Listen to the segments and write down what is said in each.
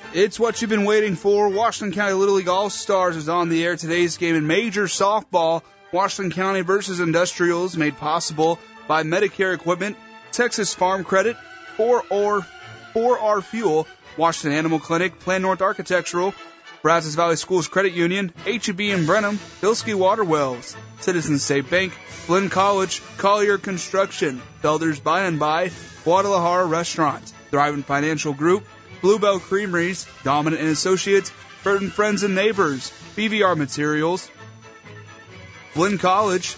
It's what you've been waiting for. Washington County Little League All-Stars is on the air. Today's game in Major Softball, Washington County versus Industrials, made possible by Medicare Equipment, Texas Farm Credit, 4R Fuel, Washington Animal Clinic, Plan North Architectural, Brazos Valley Schools Credit Union, H-E-B in Brenham, Bilski Water Wells, Citizens State Bank, Flynn College, Collier Construction, Felder's By and By, Guadalajara Restaurant, Thrivent Financial Group, Bluebell Creameries, Dominant & Associates, Burton Friends and Neighbors, BVR Materials, Flynn College,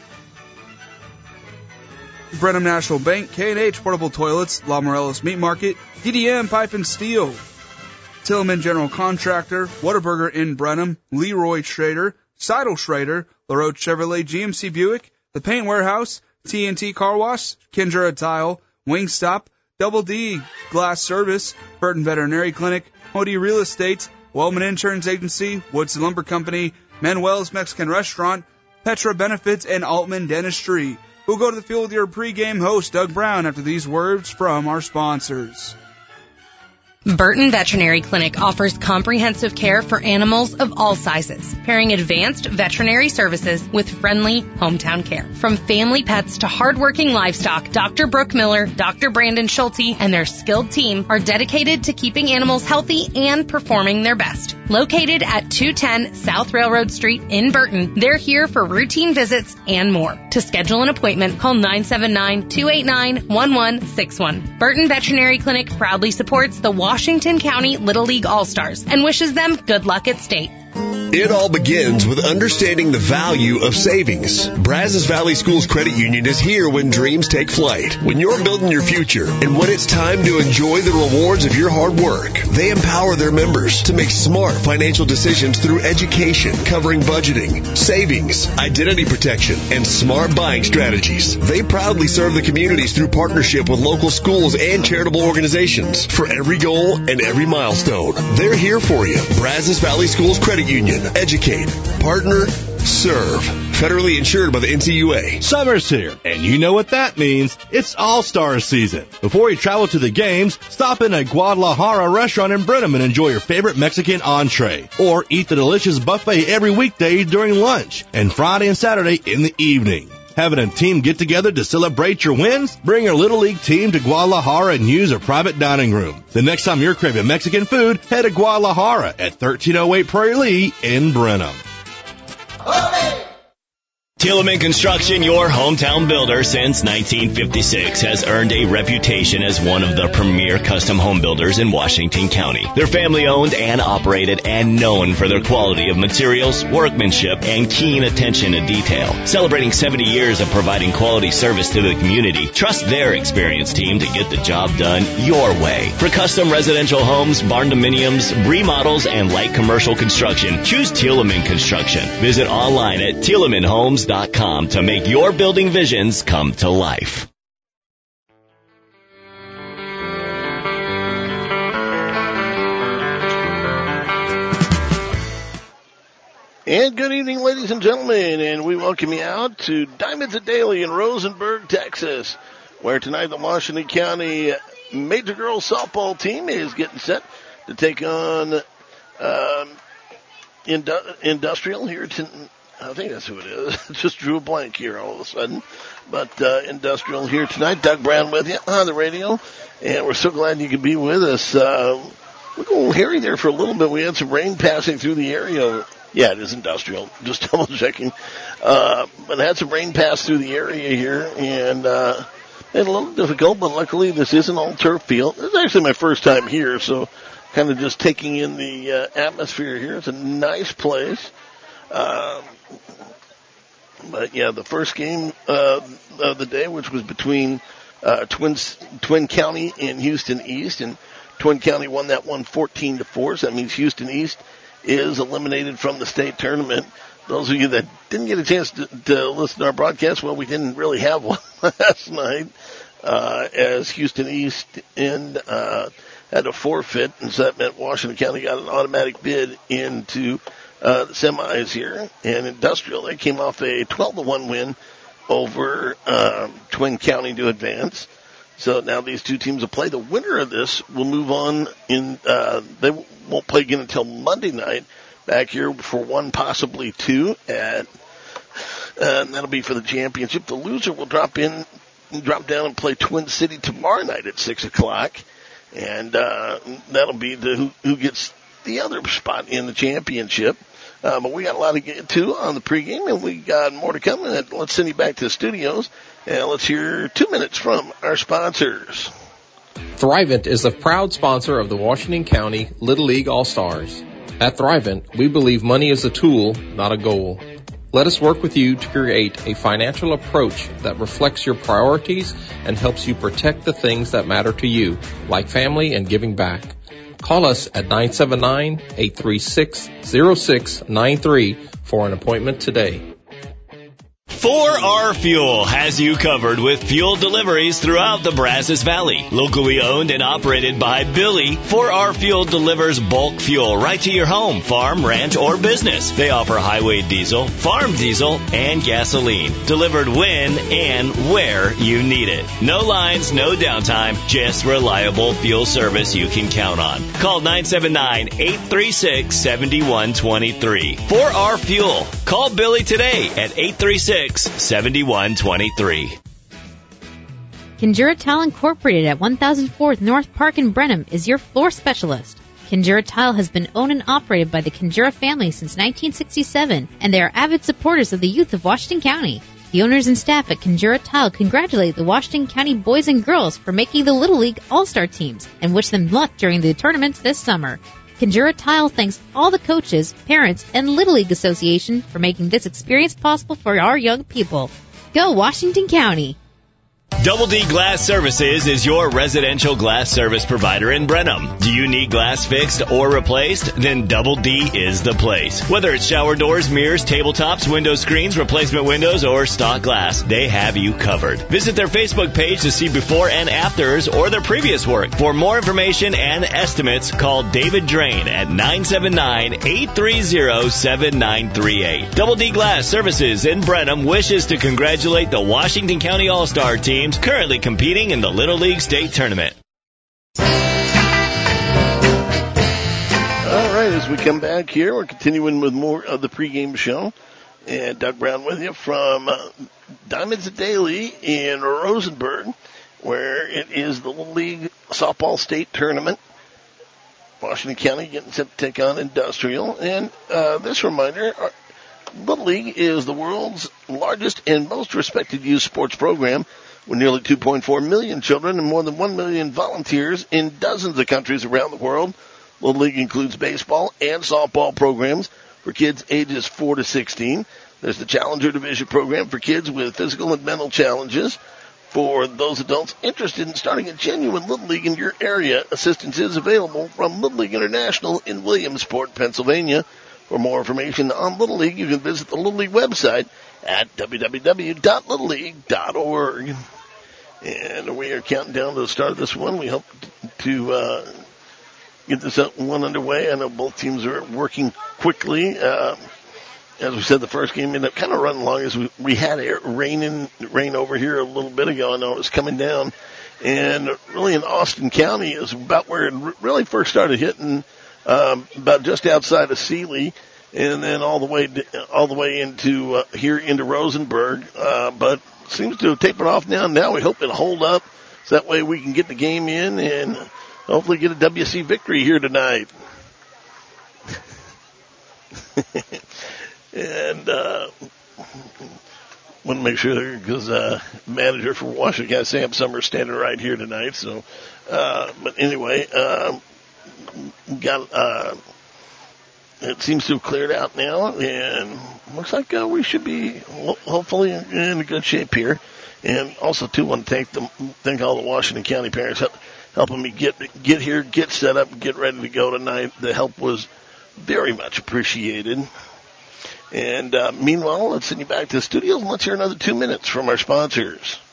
Brenham National Bank, K&H Portable Toilets, La Morelos Meat Market, DDM Pipe and Steel, Tillman General Contractor, Whataburger in Brenham, Leroy Schrader, Seidel Schrader, LaRoche Chevrolet GMC Buick, The Paint Warehouse, TNT Car Wash, Kendra Tile, Wingstop, Double D Glass Service, Burton Veterinary Clinic, Modi Real Estate, Wellman Insurance Agency, Woodson Lumber Company, Manuel's Mexican Restaurant, Petra Benefits, and Altman Dentistry. We'll go to the field with your pregame host, Doug Brown, after these words from our sponsors. Burton Veterinary Clinic offers comprehensive care for animals of all sizes, pairing advanced veterinary services with friendly hometown care. From family pets to hardworking livestock, Dr. Brooke Miller, Dr. Brandon Schulte, and their skilled team are dedicated to keeping animals healthy and performing their best. Located at 210 South Railroad Street in Burton, they're here for routine visits and more. To schedule an appointment, call 979-289-1161. Burton Veterinary Clinic proudly supports the Washington County Little League All-Stars and wishes them good luck at state. It all begins with understanding the value of savings. Brazos Valley Schools Credit Union is here when dreams take flight, when you're building your future, and when it's time to enjoy the rewards of your hard work. They empower their members to make smart financial decisions through education, covering budgeting, savings, identity protection, and smart buying strategies. They proudly serve the communities through partnership with local schools and charitable organizations. For every goal and every milestone, they're here for you. Brazos Valley Schools Credit Union. Educate, partner, serve. Federally insured by the NCUA. Summer's here, and you know what that means. It's All-Star season. Before you travel to the games, stop in a Guadalajara restaurant in Brenham and enjoy your favorite Mexican entree. Or eat the delicious buffet every weekday during lunch, and Friday and Saturday in the evening. Having a team get-together to celebrate your wins? Bring your Little League team to Guadalajara and use a private dining room. The next time you're craving Mexican food, head to Guadalajara at 1308 Prairie Lee in Brenham. Tilleman Construction, your hometown builder since 1956, has earned a reputation as one of the premier custom home builders in Washington County. They're family-owned and operated and known for their quality of materials, workmanship, and keen attention to detail. Celebrating 70 years of providing quality service to the community, trust their experienced team to get the job done your way. For custom residential homes, barn dominiums, remodels, and light commercial construction, choose Tilleman Construction. Visit online at TillemanHomes.com to make your building visions come to life. And good evening, ladies and gentlemen, and we welcome you out to Diamonds at Daly in Rosenberg, Texas, where tonight the Washington County Major Girls Softball team is getting set to take on Industrial here tonight. I think that's who it is. Just drew a blank here all of a sudden. But Industrial here tonight. Doug Brown with you on the radio. And we're so glad you could be with us. We're going hairy there for a little bit. We had some rain passing through the area. Yeah, it is Industrial. Just double checking. But had some rain pass through the area here. And made it a little difficult. But luckily this is an all turf field. It's actually my first time here. So kind of just taking in the atmosphere here. It's a nice place. But yeah, the first game of the day, which was between Twin County and Houston East, and Twin County won that one 14-4. So that means Houston East is eliminated from the state tournament. Those of you that didn't get a chance to listen to our broadcast, well, we didn't really have one last night, as Houston East had to forfeit, and so that meant Washington County got an automatic bid into the semis here. And Industrial, they came off a 12-1 win over Twin County to advance. So now these two teams will play. The winner of this will move on they won't play again until Monday night back here for one, possibly two, and that'll be for the championship. The loser will drop down and play Twin City tomorrow night at 6 o'clock, and that'll be who gets the other spot in the championship. But we got a lot to get to on the pregame, and we got more to come. And let's send you back to the studios, and let's hear 2 minutes from our sponsors. Thrivent is a proud sponsor of the Washington County Little League All-Stars. At Thrivent, we believe money is a tool, not a goal. Let us work with you to create a financial approach that reflects your priorities and helps you protect the things that matter to you, like family and giving back. Call us at 979-836-0693 for an appointment today. 4R Fuel has you covered with fuel deliveries throughout the Brazos Valley. Locally owned and operated by Billy, 4R Fuel delivers bulk fuel right to your home, farm, ranch, or business. They offer highway diesel, farm diesel, and gasoline, delivered when and where you need it. No lines, no downtime, just reliable fuel service you can count on. Call 979-836-7123. 4R Fuel. Call Billy today at 836-7123. Kinjura Tile Incorporated at 1004th North Park in Brenham is your floor specialist. Kinjura Tile has been owned and operated by the Kinjura family since 1967, and they are avid supporters of the youth of Washington County. The owners and staff at Kinjura Tile congratulate the Washington County boys and girls for making the Little League All-Star teams and wish them luck during the tournaments this summer. Kinjura Tile thanks all the coaches, parents, and Little League Association for making this experience possible for our young people. Go Washington County! Double D Glass Services is your residential glass service provider in Brenham. Do you need glass fixed or replaced? Then Double D is the place. Whether it's shower doors, mirrors, tabletops, window screens, replacement windows, or stock glass, they have you covered. Visit their Facebook page to see before and afters or their previous work. For more information and estimates, call David Drain at 979-830-7938. Double D Glass Services in Brenham wishes to congratulate the Washington County All-Star teams currently competing in the Little League State Tournament. All right, as we come back here, we're continuing with more of the pregame show. And Doug Brown with you from Diamonds Daily in Rosenberg, where it is the Little League Softball State Tournament. Washington County getting set to take on Industrial. And this reminder, Little League is the world's largest and most respected youth sports program, with nearly 2.4 million children and more than 1 million volunteers in dozens of countries around the world. Little League includes baseball and softball programs for kids ages 4 to 16. There's the Challenger Division program for kids with physical and mental challenges. For those adults interested in starting a genuine Little League in your area, assistance is available from Little League International in Williamsport, Pennsylvania. For more information on Little League, you can visit the Little League website at www.littleleague.org. And we are counting down to the start of this one. We hope to get this one underway. I know both teams are working quickly. As we said, the first game ended up kind of running long as we had rain over here a little bit ago. I know it was coming down. And really in Austin County is about where it really first started hitting, about just outside of Sealy, and then all the way into here into Rosenberg. But seems to have tapered off now. Now we hope it'll hold up, so that way we can get the game in and hopefully get a WC victory here tonight. And want to make sure because manager for Washington guy Sam Summers standing right here tonight. So, but anyway, it seems to have cleared out now, and looks like we should be hopefully in good shape here. And also, too, want to thank all the Washington County parents helping me get here, get set up, get ready to go tonight. The help was very much appreciated. And meanwhile, let's send you back to the studios and let's hear another 2 minutes from our sponsors.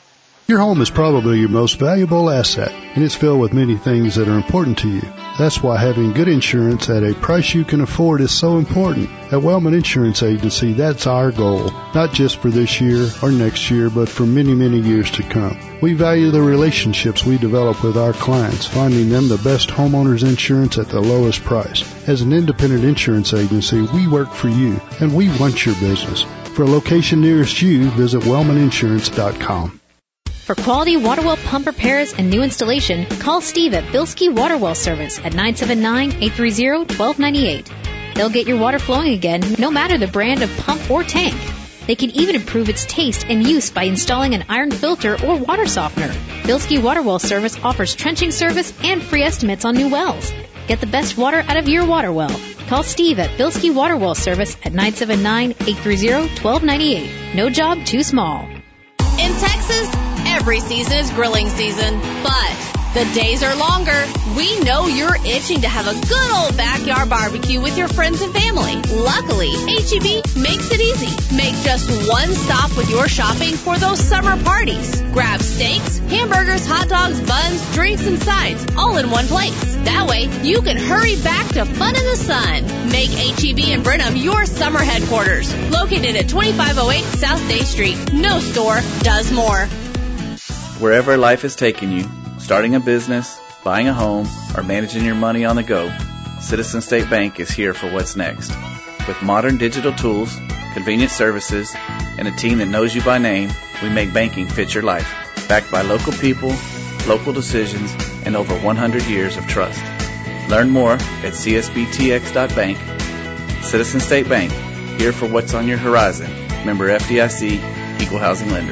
Your home is probably your most valuable asset, and it's filled with many things that are important to you. That's why having good insurance at a price you can afford is so important. At Wellman Insurance Agency, that's our goal, not just for this year or next year, but for many, many years to come. We value the relationships we develop with our clients, finding them the best homeowners insurance at the lowest price. As an independent insurance agency, we work for you, and we want your business. For a location nearest you, visit wellmaninsurance.com. For quality water well pump repairs and new installation, call Steve at Bilski Water Well Service at 979-830-1298. They'll get your water flowing again, no matter the brand of pump or tank. They can even improve its taste and use by installing an iron filter or water softener. Bilski Water Well Service offers trenching service and free estimates on new wells. Get the best water out of your water well. Call Steve at Bilski Water Well Service at 979-830-1298. No job too small. In Texas, every season is grilling season, but the days are longer. We know you're itching to have a good old backyard barbecue with your friends and family. Luckily, H-E-B makes it easy. Make just one stop with your shopping for those summer parties. Grab steaks, hamburgers, hot dogs, buns, drinks, and sides all in one place. That way, you can hurry back to fun in the sun. Make H-E-B in Brenham your summer headquarters. Located at 2508 South Day Street. No store does more. Wherever life is taking you, starting a business, buying a home, or managing your money on the go, Citizen State Bank is here for what's next. With modern digital tools, convenient services, and a team that knows you by name, we make banking fit your life. Backed by local people, local decisions, and over 100 years of trust. Learn more at csbtx.bank. Citizen State Bank, here for what's on your horizon. Member FDIC, Equal Housing Lender.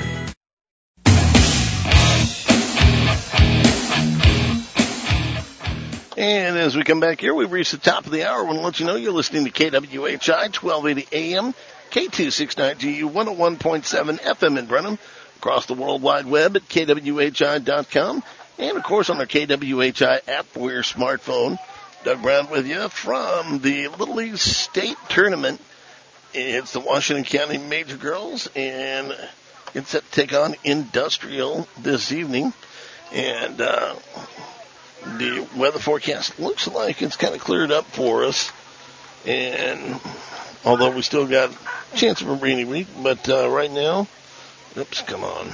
And as we come back here, we've reached the top of the hour. I want to let you know you're listening to KWHI 1280 AM, K269GU 101.7 FM in Brenham, across the World Wide Web at KWHI.com, and, of course, on our KWHI app for your smartphone. Doug Brown with you from the Little League State Tournament. It's the Washington County Major Girls, and it's set to take on Industrial this evening. And the weather forecast looks like it's kind of cleared up for us. And although we still got a chance of a rainy week, but right now, oops, come on.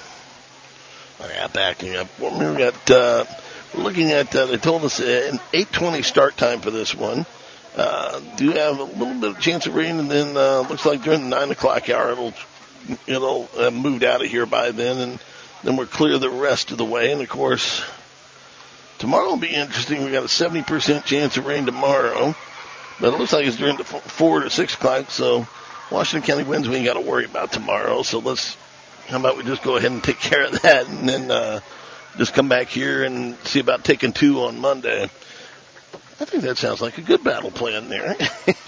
I got backing up. We got, we're looking at, they told us an 8:20 start time for this one. Do have a little bit of chance of rain, and then looks like during the 9 o'clock hour it'll move out of here by then, and then we're clear the rest of the way. And of course, tomorrow will be interesting. We got a 70% chance of rain tomorrow, but it looks like it's during the 4 to 6 o'clock. So Washington County winds we ain't got to worry about tomorrow. So how about we just go ahead and take care of that, and then just come back here and see about taking 2 on Monday. I think that sounds like a good battle plan there.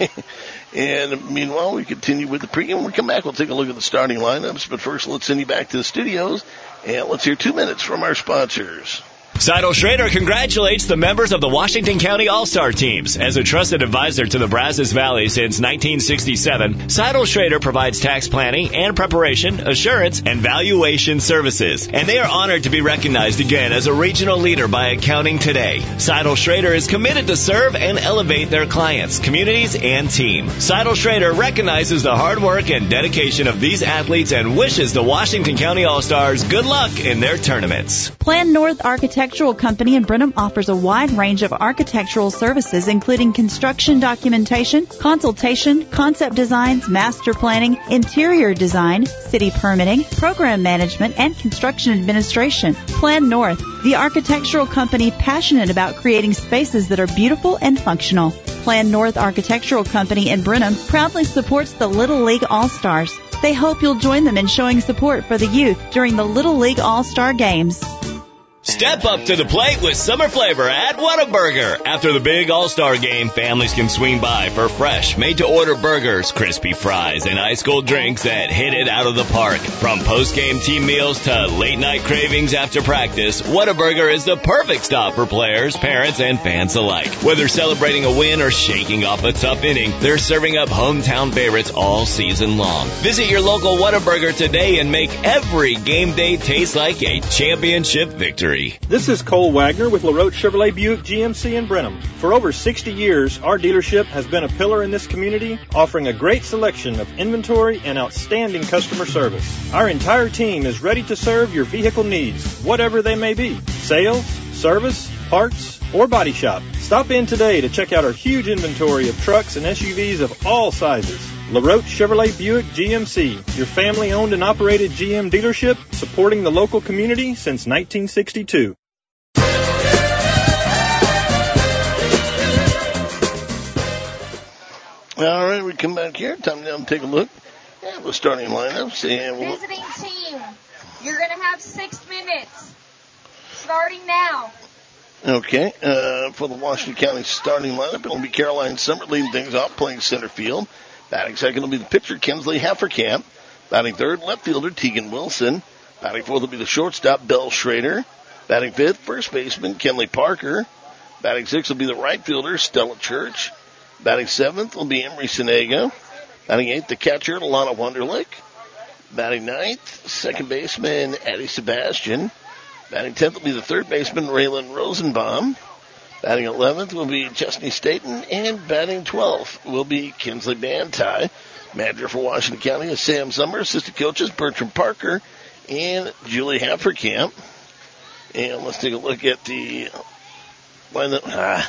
And meanwhile, we continue with the pregame. When we come back, we'll take a look at the starting lineups. But first, let's send you back to the studios, and let's hear 2 minutes from our sponsors. Seidel Schrader congratulates the members of the Washington County All-Star teams. As a trusted advisor to the Brazos Valley since 1967, Seidel Schrader provides tax planning and preparation, assurance, and valuation services. And they are honored to be recognized again as a regional leader by Accounting Today. Seidel Schrader is committed to serve and elevate their clients, communities, and team. Seidel Schrader recognizes the hard work and dedication of these athletes and wishes the Washington County All-Stars good luck in their tournaments. Plan North Architectural Company in Brenham offers a wide range of architectural services, including construction documentation, consultation, concept designs, master planning, interior design, city permitting, program management, and construction administration. Plan North, the architectural company passionate about creating spaces that are beautiful and functional. Plan North Architectural Company in Brenham proudly supports the Little League All-Stars. They hope you'll join them in showing support for the youth during the Little League All-Star Games. Step up to the plate with summer flavor at Whataburger. After the big All-Star game, families can swing by for fresh, made-to-order burgers, crispy fries, and ice-cold drinks that hit it out of the park. From post-game team meals to late-night cravings after practice, Whataburger is the perfect stop for players, parents, and fans alike. Whether celebrating a win or shaking off a tough inning, they're serving up hometown favorites all season long. Visit your local Whataburger today and make every game day taste like a championship victory. This is Cole Wagner with LaRoche Chevrolet Buick GMC in Brenham. For over 60 years, our dealership has been a pillar in this community, offering a great selection of inventory and outstanding customer service. Our entire team is ready to serve your vehicle needs, whatever they may be. Sales, service, parts, or body shop. Stop in today to check out our huge inventory of trucks and SUVs of all sizes. LaRoche Chevrolet Buick GMC, your family-owned and operated GM dealership, supporting the local community since 1962. All right, we come back here. Time now to take a look at the starting lineups. Visiting team, you're going to have 6 minutes, starting now. Okay, for the Washington County starting lineup, it'll be Caroline Summer leading things off, playing center field. Batting second will be the pitcher, Kinsley Hefferkamp. Batting third, left fielder, Tegan Wilson. Batting fourth will be the shortstop, Belle Schrader. Batting fifth, first baseman, Kenley Parker. Batting sixth will be the right fielder, Stella Church. Batting seventh will be Emery Senega. Batting eighth, the catcher, Lana Wunderlich. Batting ninth, second baseman, Addie Sebastian. Batting 10th will be the third baseman, Raylan Rosenbaum. Batting 11th will be Chesney Staten, and batting 12th will be Kinsley Bantai. Manager for Washington County is Sam Summer. Assistant coaches Bertram Parker and Julie Hefferkamp. And let's take a look at the lineup.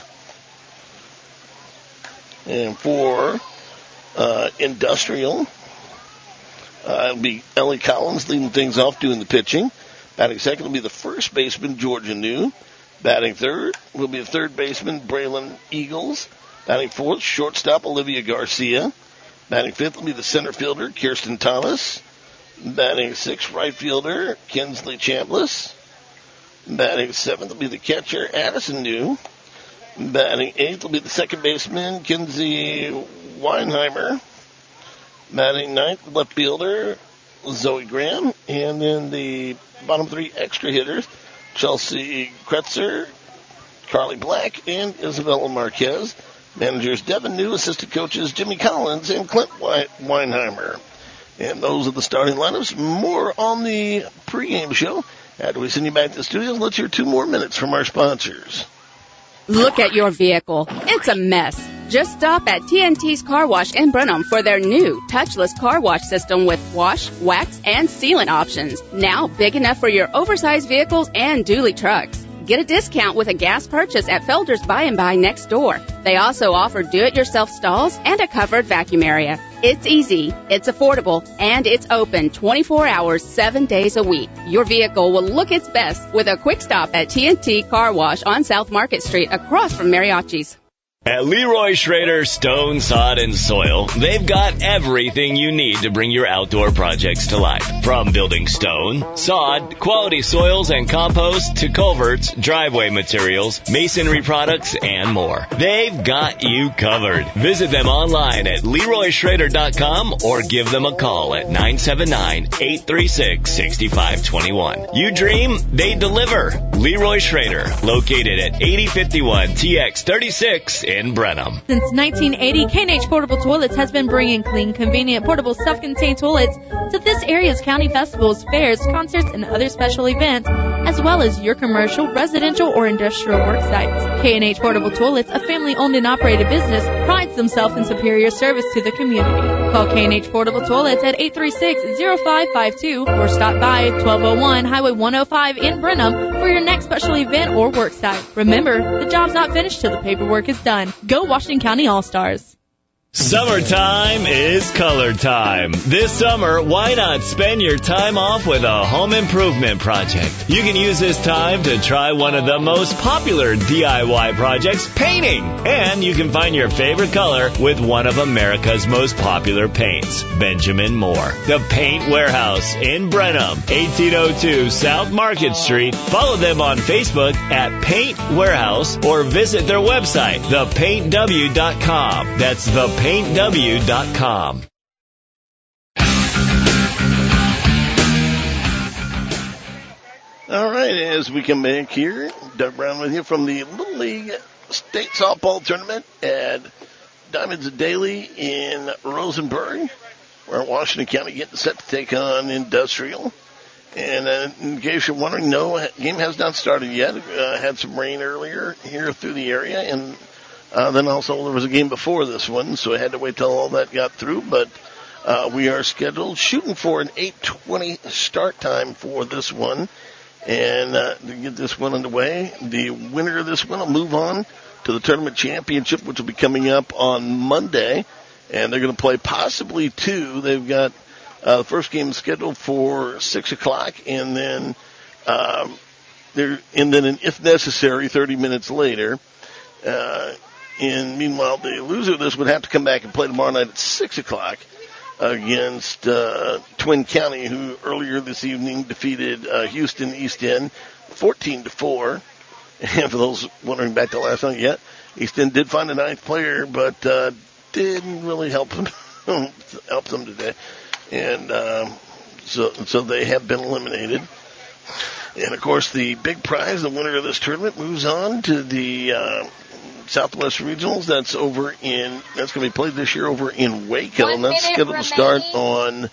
And for Industrial, it'll be Ellie Collins leading things off, doing the pitching. Batting second will be the first baseman, Georgia New. Batting third will be the third baseman, Braylon Eagles. Batting fourth, shortstop, Olivia Garcia. Batting fifth will be the center fielder, Kirsten Thomas. Batting sixth, right fielder, Kinsley Chambliss. Batting seventh will be the catcher, Addison New. Batting eighth will be the second baseman, Kinsey Weinheimer. Batting ninth, left fielder, Zoe Graham. And then the bottom three extra hitters, Chelsea Kretzer, Carly Black, and Isabella Marquez. Managers Devin New, assistant coaches Jimmy Collins and Clint Weinheimer. And those are the starting lineups. More on the pregame show. After we send you back to the studios, let's hear 2 more minutes from our sponsors. Look at your vehicle. It's a mess. Just stop at TNT's Car Wash in Brenham for their new touchless car wash system with wash, wax, and sealant options. Now big enough for your oversized vehicles and dually trucks. Get a discount with a gas purchase at Felder's By and By next door. They also offer do-it-yourself stalls and a covered vacuum area. It's easy, it's affordable, and it's open 24 hours, 7 days a week. Your vehicle will look its best with a quick stop at TNT Car Wash on South Market Street across from Mariachi's. At Leroy Schrader Stone, Sod, and Soil, they've got everything you need to bring your outdoor projects to life. From building stone, sod, quality soils and compost, to culverts, driveway materials, masonry products, and more. They've got you covered. Visit them online at LeroySchrader.com or give them a call at 979-836-6521. You dream, they deliver. Leroy Schrader, located at 8051 TX 36 in Brenham. Since 1980, K&H Portable Toilets has been bringing clean, convenient, portable, self-contained toilets to this area's county festivals, fairs, concerts, and other special events, as well as your commercial, residential, or industrial work sites. K&H Portable Toilets, a family-owned and operated business, prides themselves in superior service to the community. Call K&H Portable Toilets at 836-0552 or stop by 1201 Highway 105 in Brenham for your next special event or work site. Remember, the job's not finished till the paperwork is done. Go Washington County All-Stars. Summertime is color time. This summer, why not spend your time off with a home improvement project? You can use this time to try one of the most popular DIY projects, painting. And you can find your favorite color with one of America's most popular paints, Benjamin Moore. The Paint Warehouse in Brenham, 1802 South Market Street. Follow them on Facebook at Paint Warehouse or visit their website, thepaintw.com. That's thepaintw.com. All right, as we come back here, Doug Brown with you from the Little League State Softball Tournament at Diamonds Daily in Rosenberg. We're in Washington County getting set to take on Industrial. And in case you're wondering, no, game has not started yet. Had some rain earlier here through the area, and then also there was a game before this one, so I had to wait till all that got through. But we are scheduled, shooting for an 8:20 start time for this one. And to get this one underway, the winner of this one will move on to the tournament championship, which will be coming up on Monday. And they're going to play possibly two. They've got the first game scheduled for 6 o'clock, and then if necessary, 30 minutes later. And meanwhile, the loser of this would have to come back and play tomorrow night at 6 o'clock against Twin County, who earlier this evening defeated Houston East End 14-4. And for those wondering back to last night, East End did find a ninth player, but didn't really help them today. And so they have been eliminated. And, of course, the big prize, the winner of this tournament, moves on to the Southwest Regionals. That's going to be played this year over in Waco, and that's scheduled to start on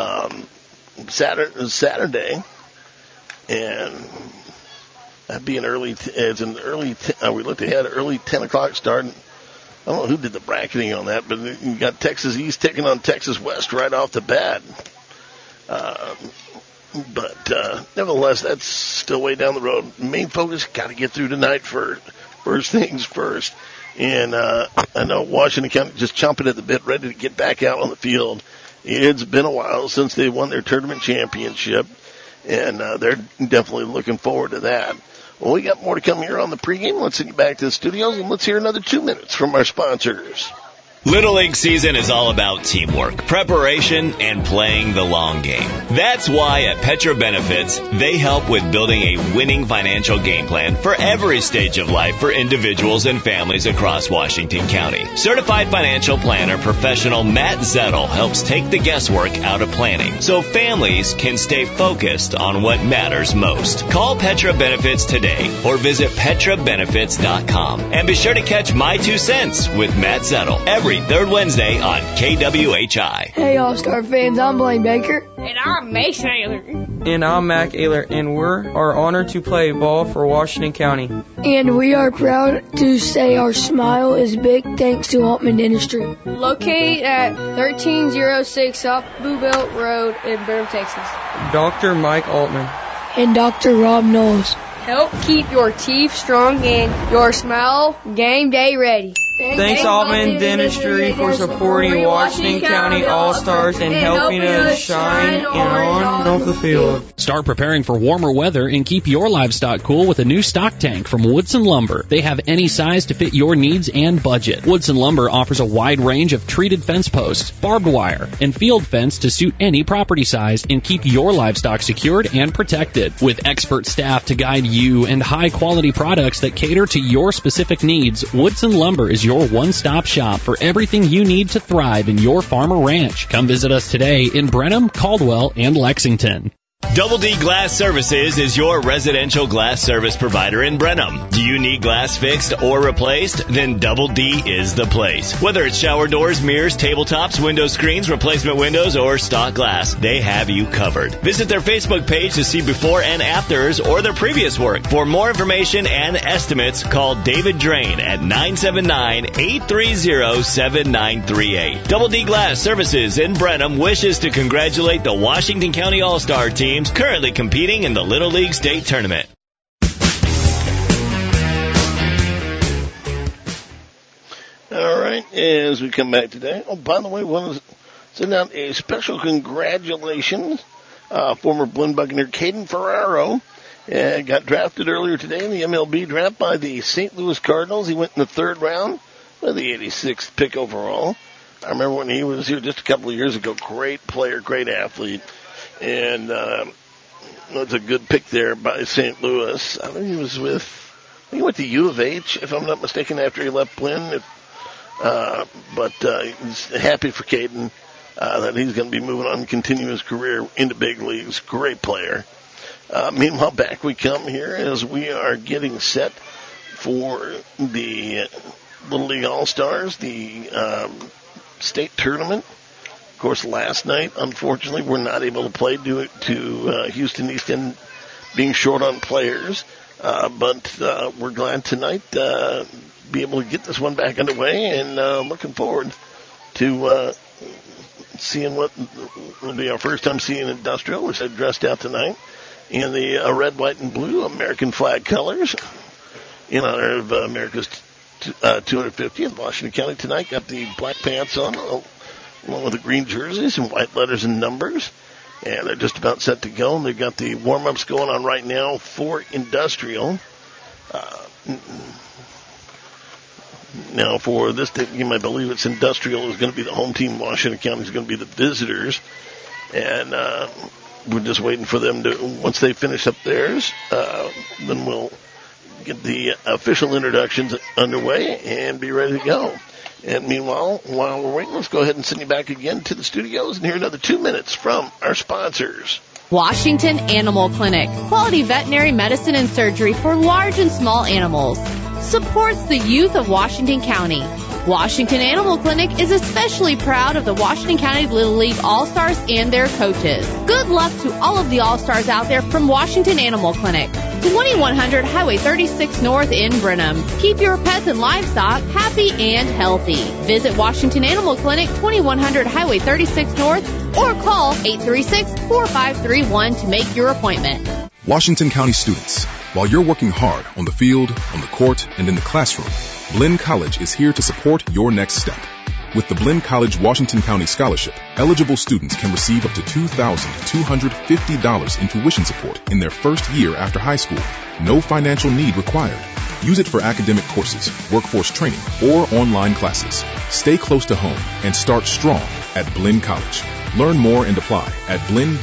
Saturday. And that'd be we looked ahead, early 10 o'clock start. I don't know who did the bracketing on that, but you got Texas East taking on Texas West right off the bat. But nevertheless, that's still way down the road. Main focus, got to get through tonight first things first. And I know Washington County just chomping at the bit, ready to get back out on the field. It's been a while since they won their tournament championship, and they're definitely looking forward to that. Well, we got more to come here on the pregame. Let's get back to the studios, and let's hear another 2 minutes from our sponsors. Little League season is all about teamwork, preparation, and playing the long game. That's why at Petra Benefits, they help with building a winning financial game plan for every stage of life for individuals and families across Washington County. Certified financial planner professional Matt Zettel helps take the guesswork out of planning so families can stay focused on what matters most. Call Petra Benefits today or visit petrabenefits.com. And be sure to catch My 2 Cents with Matt Zettel every third Wednesday on KWHI. Hey, All-Star fans, I'm Blaine Baker. And I'm Mace Ayler. And I'm Mac Ayler, and we are honored to play ball for Washington County. And we are proud to say our smile is big thanks to Altman Dentistry. Located at 1306 South Bluebelt Road in Brenham, Texas. Dr. Mike Altman. And Dr. Rob Knowles. Help keep your teeth strong and your smile game day ready. Thanks Altman Dentistry for supporting Washington County All-Stars and helping us shine on and off the field. Start preparing for warmer weather and keep your livestock cool with a new stock tank from Woodson Lumber. They have any size to fit your needs and budget. Woodson Lumber offers a wide range of treated fence posts, barbed wire, and field fence to suit any property size and keep your livestock secured and protected. With expert staff to guide you and high-quality products that cater to your specific needs, Woodson Lumber is your one-stop shop for everything you need to thrive in your farm or ranch. Come visit us today in Brenham, Caldwell, and Lexington. Double D Glass Services is your residential glass service provider in Brenham. Do you need glass fixed or replaced? Then Double D is the place. Whether it's shower doors, mirrors, tabletops, window screens, replacement windows, or stock glass, they have you covered. Visit their Facebook page to see before and afters or their previous work. For more information and estimates, call David Drain at 979-830-7938. Double D Glass Services in Brenham wishes to congratulate the Washington County All-Star teams currently competing in the Little League State Tournament. All right, as we come back today. Oh, by the way, I want to send out a special congratulations. Former Blinn Buccaneer Caden Ferraro got drafted earlier today in the MLB draft by the St. Louis Cardinals. He went in the 3rd round with the 86th pick overall. I remember when he was here just a couple of years ago. Great player, great athlete. And that's a good pick there by St. Louis. I think he went to U of H, if I'm not mistaken, after he left Blinn. But he's happy for Caden that he's going to be moving on and continue his career into big leagues. Great player. Meanwhile, back we come here as we are getting set for the Little League All-Stars, the state tournament. Of course, last night, unfortunately, we're not able to play due to Houston East End being short on players. But we're glad tonight be able to get this one back underway, and looking forward to seeing what will be our first time seeing Industrial, which I dressed out tonight in the red, white, and blue American flag colors in honor of America's 250th. Washington County tonight got the black pants on, along with the green jerseys and white letters and numbers. And they're just about set to go. And they've got the warm-ups going on right now for Industrial. Now, for this game, I believe it's Industrial is going to be the home team. Washington County is going to be the visitors. And we're just waiting for them to, once they finish up theirs, then we'll get the official introductions underway and be ready to go. And meanwhile, while we're waiting, let's go ahead and send you back again to the studios and hear another 2 minutes from our sponsors. Washington Animal Clinic. Quality veterinary medicine and surgery for large and small animals. Supports the youth of Washington County. Washington Animal Clinic is especially proud of the Washington County Little League All-Stars and their coaches. Good luck to all of the All-Stars out there from Washington Animal Clinic. 2100 Highway 36 North in Brenham. Keep your pets and livestock happy and healthy. Visit Washington Animal Clinic, 2100 Highway 36 North, or call 836-4531 to make your appointment. Washington County students, while you're working hard on the field, on the court, and in the classroom, Blinn College is here to support your next step. With the Blinn College Washington County Scholarship, eligible students can receive up to $2,250 in tuition support in their first year after high school. No financial need required. Use it for academic courses, workforce training, or online classes. Stay close to home and start strong at Blinn College. Learn more and apply at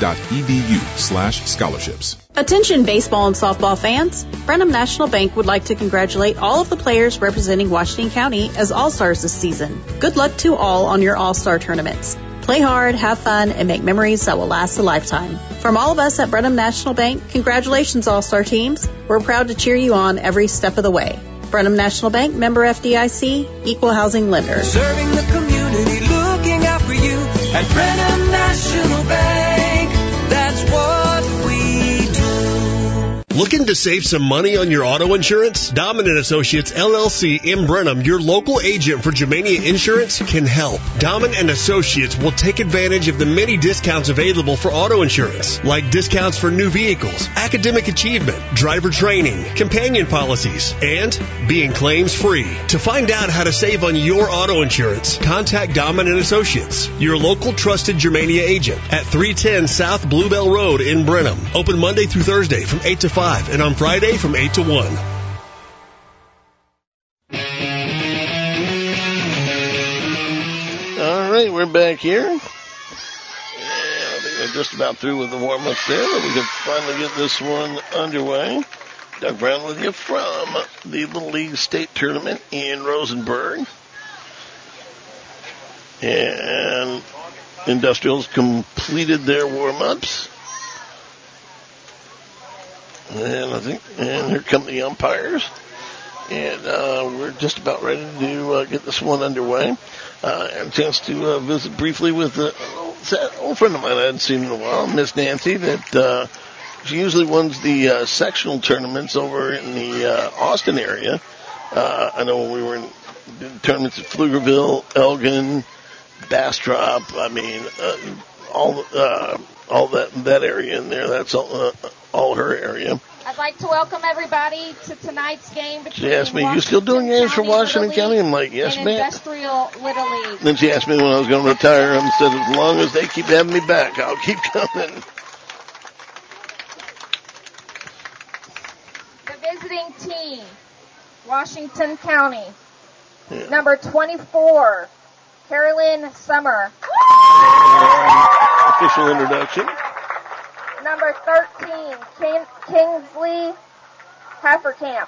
blinn.edu/scholarships. Attention baseball and softball fans. Brenham National Bank would like to congratulate all of the players representing Washington County as All-Stars this season. Good luck to all on your All-Star tournaments. Play hard, have fun, and make memories that will last a lifetime. From all of us at Brenham National Bank, congratulations All-Star teams. We're proud to cheer you on every step of the way. Brenham National Bank, member FDIC, equal housing lender. Serving the community, looking out for you at Brenham National Bank. That's what we do. Looking to save some money on your auto insurance? Dahmen & Associates, LLC in Brenham, your local agent for Germania Insurance, can help. Dahmen & Associates will take advantage of the many discounts available for auto insurance, like discounts for new vehicles, academic achievement, driver training, companion policies, and being claims free. To find out how to save on your auto insurance, contact Dahmen & Associates, your local trusted Germania agent at 310 South Bluebell Road in Brenham. Open Monday through Thursday from 8 to 5. And on Friday from 8 to 1. All right, we're back here. And I think we're just about through with the warm-ups there, but we can finally get this one underway. Doug Brown with you from the Little League State Tournament in Rosenberg. And Industrial's completed their warm-ups. And here come the umpires. And we're just about ready to get this one underway. And a chance to visit briefly with an old friend of mine I hadn't seen in a while, Miss Nancy, that she usually runs the sectional tournaments over in the Austin area. I know when we were in tournaments at Pflugerville, Elgin, Bastrop, I mean, all that area in there, that's all her area. I'd like to welcome everybody to tonight's game between She asked me, you still doing games for Washington County? I'm like, yes, and ma'am. Industrial Little League. Then she asked me when I was going to retire. I said, as long as they keep having me back, I'll keep coming. The visiting team, Washington County. Yeah. Number 24, Carolyn Summer. Official introduction. Number 13, Kingsley Hafferkamp.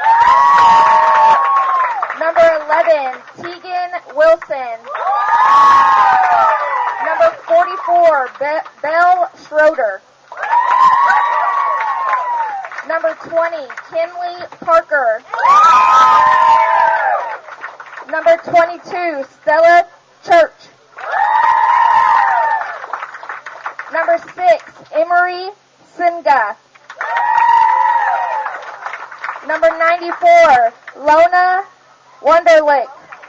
Number 11, Tegan Wilson. Number 44, Belle Schroeder. Number 20, Kinley Parker. Number 22, Stella Church. Number 6, Emery Singa. Number 94, Lona Wunderlich.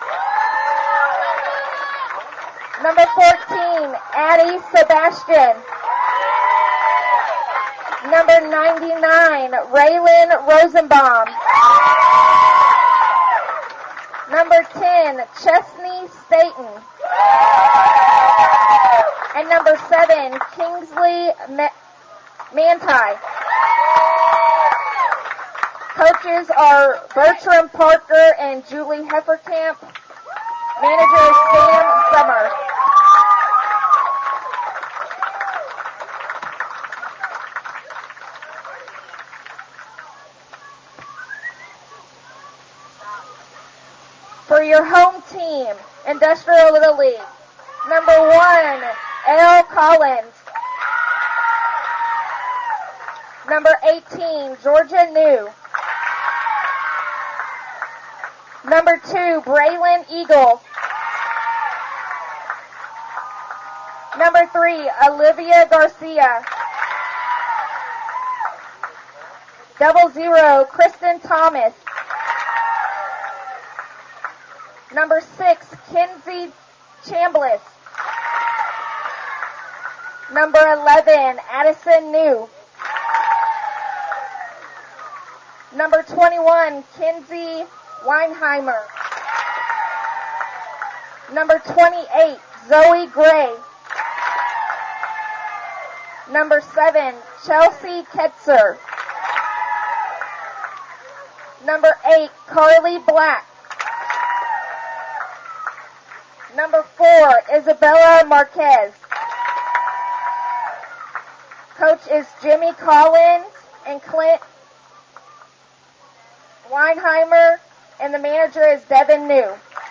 Number 14, Addie Sebastian. Number 99, Raylan Rosenbaum. Number 10, Chesney Staten. And number 7, Kingsley Manti. Coaches are Bertram Parker and Julie Hefferkamp. Manager is Sam Summer. For your home team, Industrial Little League, number 1, L. Collins. Number 18, Georgia New. Number 2, Braylon Eagle. Number 3, Olivia Garcia. 00, Kristen Thomas. Number 6, Kinsey Chambliss. Number 11, Addison New. Number 21, Kinsey Weinheimer. Number 28, Zoe Gray. Number 7, Chelsea Ketzer. Number 8, Carly Black. Number 4, Isabella Marquez. Coach is Jimmy Collins and Clint Weinheimer, and the manager is Devin New.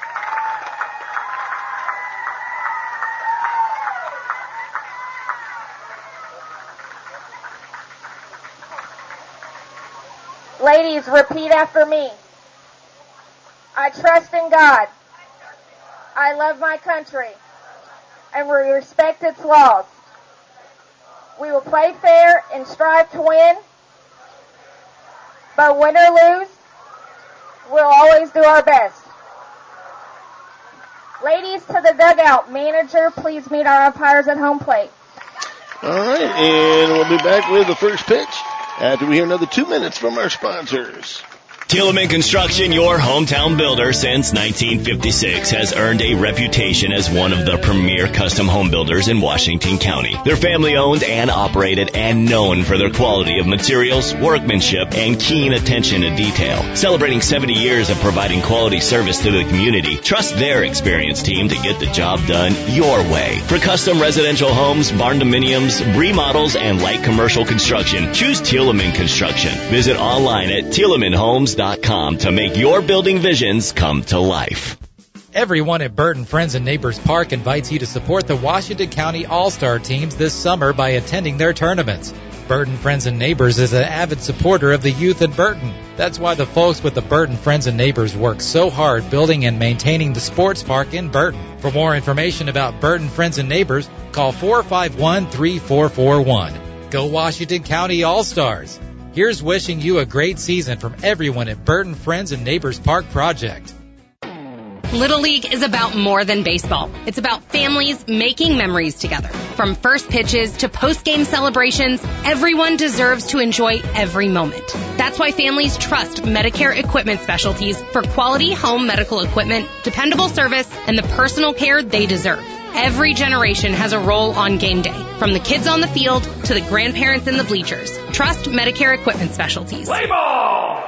Ladies, repeat after me. I trust in God. I love my country, and we respect its laws. We will play fair and strive to win, but win or lose, we'll always do our best. Ladies to the dugout. Manager, please meet our umpires at home plate. All right, and we'll be back with the first pitch after we hear another 2 minutes from our sponsors. Tilleman Construction, your hometown builder since 1956, has earned a reputation as one of the premier custom home builders in Washington County. They're family owned and operated and known for their quality of materials, workmanship, and keen attention to detail. Celebrating 70 years of providing quality service to the community, trust their experienced team to get the job done your way. For custom residential homes, barn dominiums, remodels, and light commercial construction, choose Tilleman Construction. Visit online at TillemanHomes.com to make your building visions come to life. Everyone at Burton Friends and Neighbors Park invites you to support the Washington County All-Star teams this summer by attending their tournaments. Burton Friends and Neighbors is an avid supporter of the youth at Burton. That's why the folks with the Burton Friends and Neighbors work so hard building and maintaining the sports park in Burton. For more information about Burton Friends and Neighbors, call 451-3441. Go Washington County All-Stars! Here's wishing you a great season from everyone at Burton Friends and Neighbors Park Project. Little League is about more than baseball. It's about families making memories together. From first pitches to post-game celebrations, everyone deserves to enjoy every moment. That's why families trust Medicare Equipment Specialties for quality home medical equipment, dependable service, and the personal care they deserve. Every generation has a role on game day, from the kids on the field to the grandparents in the bleachers. Trust Medicare Equipment Specialties. Play ball!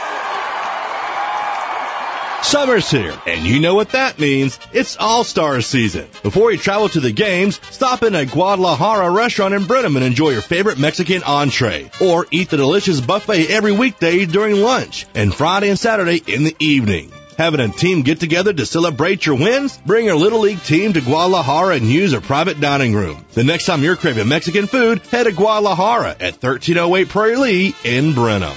Summer's here, and you know what that means. It's All-Star season. Before you travel to the games, stop in a Guadalajara restaurant in Brenham and enjoy your favorite Mexican entree. Or eat the delicious buffet every weekday during lunch and Friday and Saturday in the evening. Having a team get-together to celebrate your wins? Bring your Little League team to Guadalajara and use a private dining room. The next time you're craving Mexican food, head to Guadalajara at 1308 Prairie Lee in Brenham.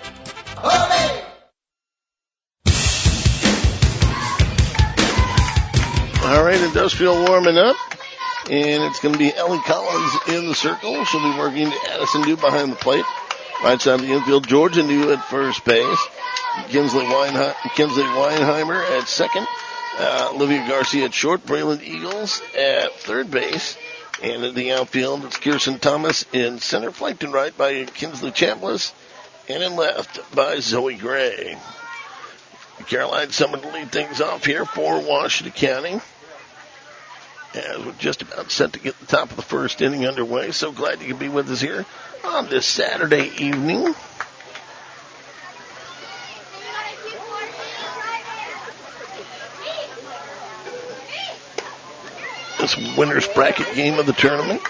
All right, Industrial warming up, and it's going to be Ellie Collins in the circle. She'll be working to Addison Dew behind the plate. Right side of the infield, Georgia Dew at first base. Kinsley Weinheimer at second. Olivia Garcia at short. Braylon Eagles at third base. And in the outfield, it's Kirsten Thomas in center, flanked and right by Kinsley Chambliss. And in left by Zoe Gray. Caroline Summer to lead things off here for Washington County. As we're just about set to get the top of the first inning underway. So glad you could be with us here on this Saturday evening. This winner's bracket game of the tournament.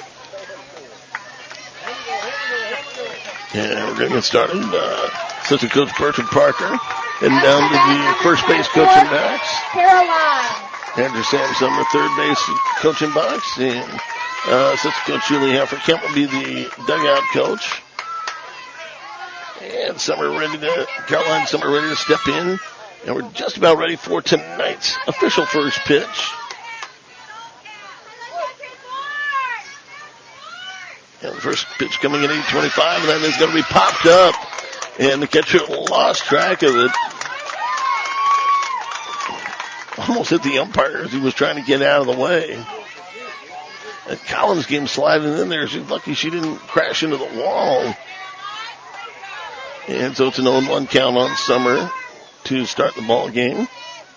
And we're going to get started. Assistant Coach Bertrand Parker heading down to the first base coaching box. Caroline. Andrew Sam Summer, third base coaching box. And Assistant Coach Julie Hefferkamp will be the dugout coach. And Caroline Summer ready to step in. And we're just about ready for tonight's official first pitch. And the first pitch coming in 8:25, and then it's going to be popped up. And the catcher lost track of it. Almost hit the umpire as he was trying to get out of the way. And Collins came sliding in there. She's lucky she didn't crash into the wall. And so it's an 0-1 count on Summer to start the ball game.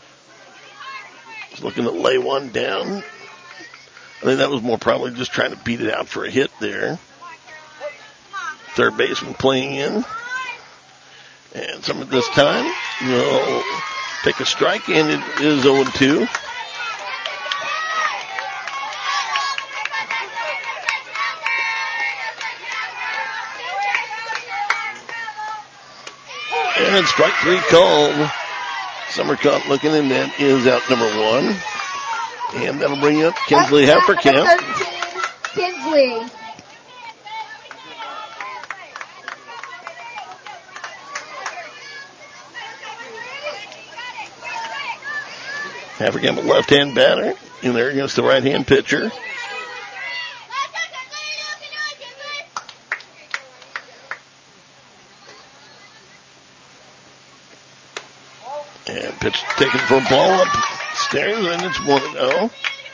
He's looking to lay one down. I think that was more probably just trying to beat it out for a hit there. Third baseman playing in. And Summer this time will take a strike, and it is 0-2. And strike three called. Summer caught looking, and that is out number one. And that'll bring up Kinsley Hefferkamp. Kinsley. Hefferkamp, a left-hand batter, in there against the right-hand pitcher. And pitch taken for a ball upstairs, and it's 1-0.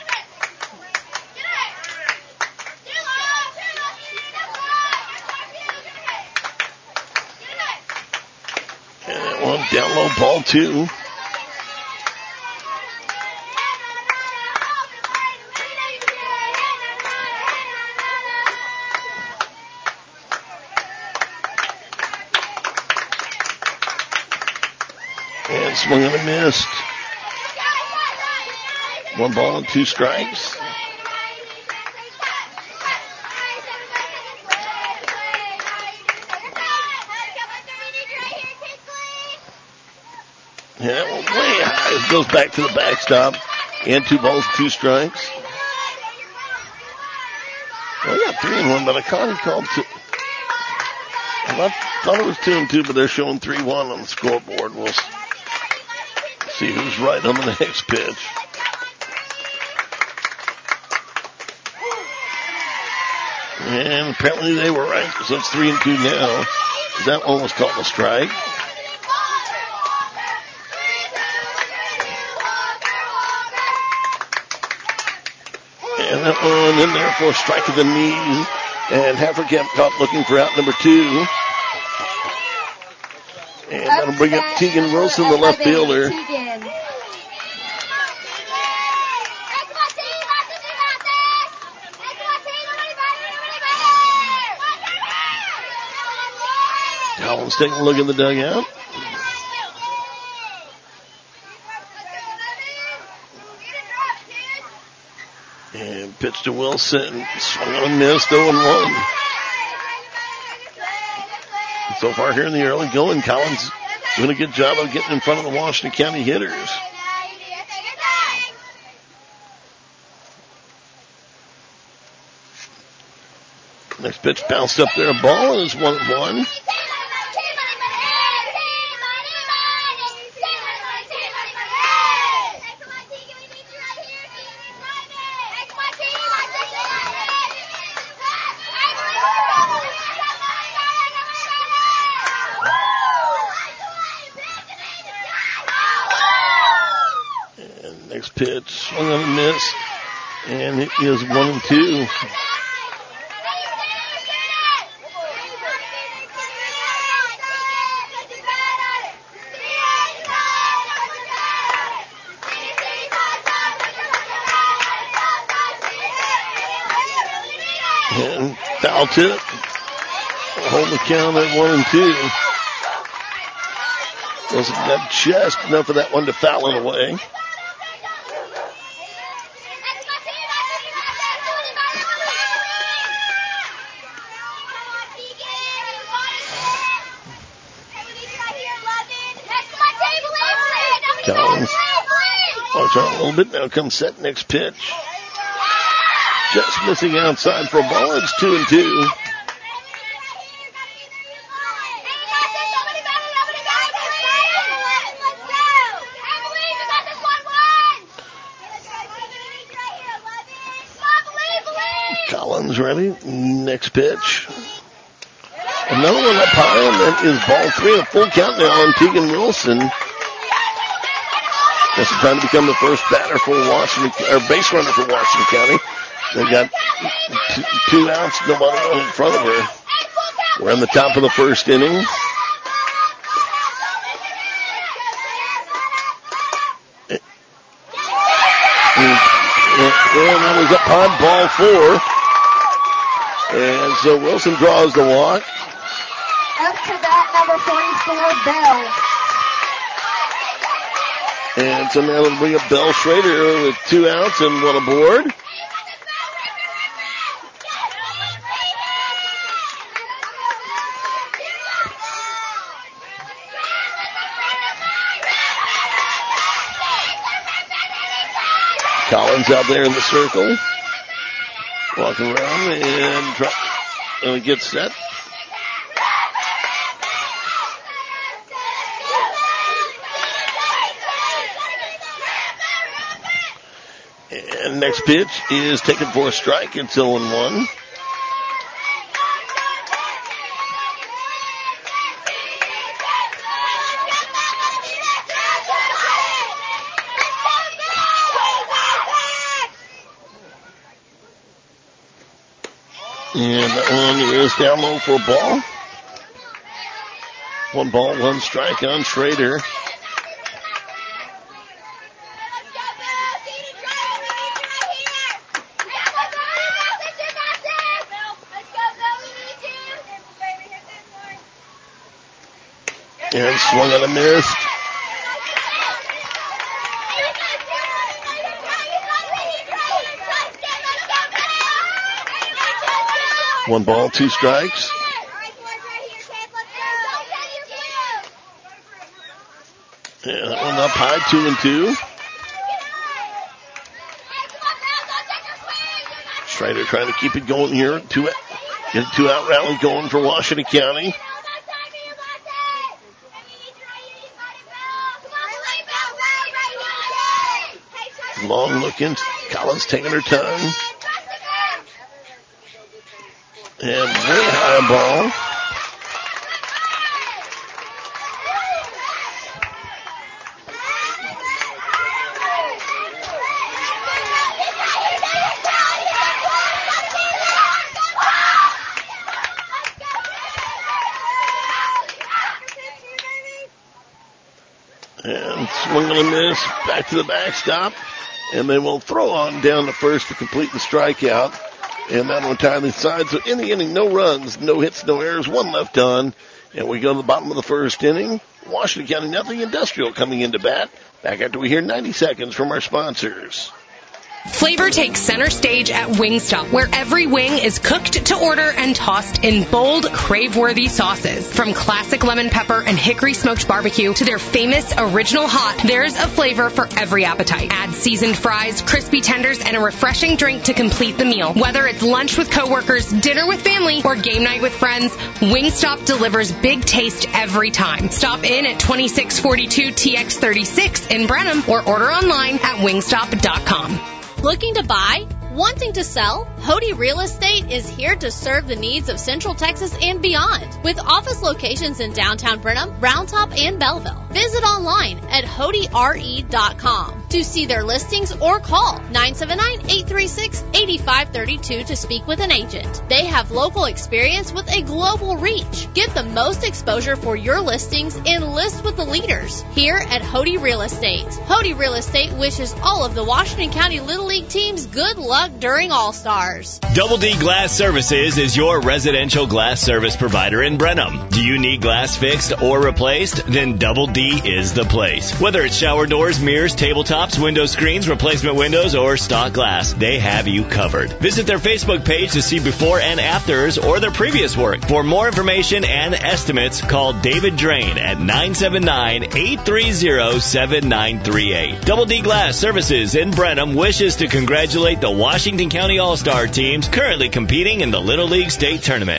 And that one down low, ball two. Swung and a missed. 1 ball and 2 strikes. Yeah, that one way high. It goes back to the backstop. And 2 balls, 2 strikes. Well, we got 3-1, but I thought he called 2. I thought it was 2-2, but they're showing 3-1 on the scoreboard. We'll see who's right on the next pitch. And apparently they were right, so it's 3-2 now. That one was called a strike. that one in there for a strike of the knees. And Haverkamp caught looking for out number 2. And that'll bring up Tegan Wilson, the left fielder. Collins taking a look in the dugout. And pitch to Wilson. Swung on and missed, 0-1. So far here in the early going, Collins doing a good job of getting in front of the Washington County hitters. Next pitch bounced up there, a ball, and it's 1-1. Pitch, swung on a miss, and it is 1-2. And foul tip. Hold the count at 1-2. Wasn't got just enough of that one to foul it away. Collins. Watch out a little bit. Now comes set next pitch. Just missing outside for a ball. It's 2-2. Collins ready. Next pitch. Another one up high, and that is ball 3. A full count now on Tegan Wilson. Just trying to become the first batter for Washington, or base runner for Washington County. They got 2 outs, nobody on in front of her. We're in the top of the first inning. And that was up high, ball 4. And so Wilson draws the walk. Up to bat, number 44, Bell. And so now it'll bring up Bell Schrader with 2 outs and 1 aboard. Collins out there in the circle. Walking around and gets set. And next pitch is taken for a strike. It's 0-1. And that one is down low for a ball. 1 ball, 1 strike on Schrader. And swung on a miss. One ball, 2 strikes. And that one up high, 2-2. Schrader trying to keep it going here. Get a 2-out rally going for Washington County. Long looking. Collins taking her time. And way high ball. And swing and a miss, back to the backstop. And they will throw on down to first to complete the strikeout. And that will tie the side. So in the inning, no runs, no hits, no errors, one left on. And we go to the bottom of the first inning. Washington County, nothing. Industrial coming into bat. Back after we hear 90 seconds from our sponsors. Flavor takes center stage at Wingstop, where every wing is cooked to order and tossed in bold, crave-worthy sauces. From classic lemon pepper and hickory smoked barbecue to their famous original hot, there's a flavor for every appetite. Add seasoned fries, crispy tenders, and a refreshing drink to complete the meal. Whether it's lunch with coworkers, dinner with family, or game night with friends, Wingstop delivers big taste every time. Stop in at 2642 TX36 in Brenham or order online at wingstop.com. Looking to buy? Wanting to sell? Hody Real Estate is here to serve the needs of Central Texas and beyond. With office locations in downtown Brenham, Round Top, and Belleville. Visit online at HodyRE.com to see their listings or call 979-836-8532 to speak with an agent. They have local experience with a global reach. Get the most exposure for your listings and list with the leaders here at Hody Real Estate. Hody Real Estate wishes all of the Washington County Little League teams good luck during All-Stars. Double D Glass Services is your residential glass service provider in Brenham. Do you need glass fixed or replaced? Then Double D is the place. Whether it's shower doors, mirrors, tabletops, window screens, replacement windows, or stock glass, they have you covered. Visit their Facebook page to see before and afters or their previous work. For more information and estimates, call David Drain at 979-830-7938. Double D Glass Services in Brenham wishes to congratulate the Washington County All-Star teams currently competing in the Little League State Tournament.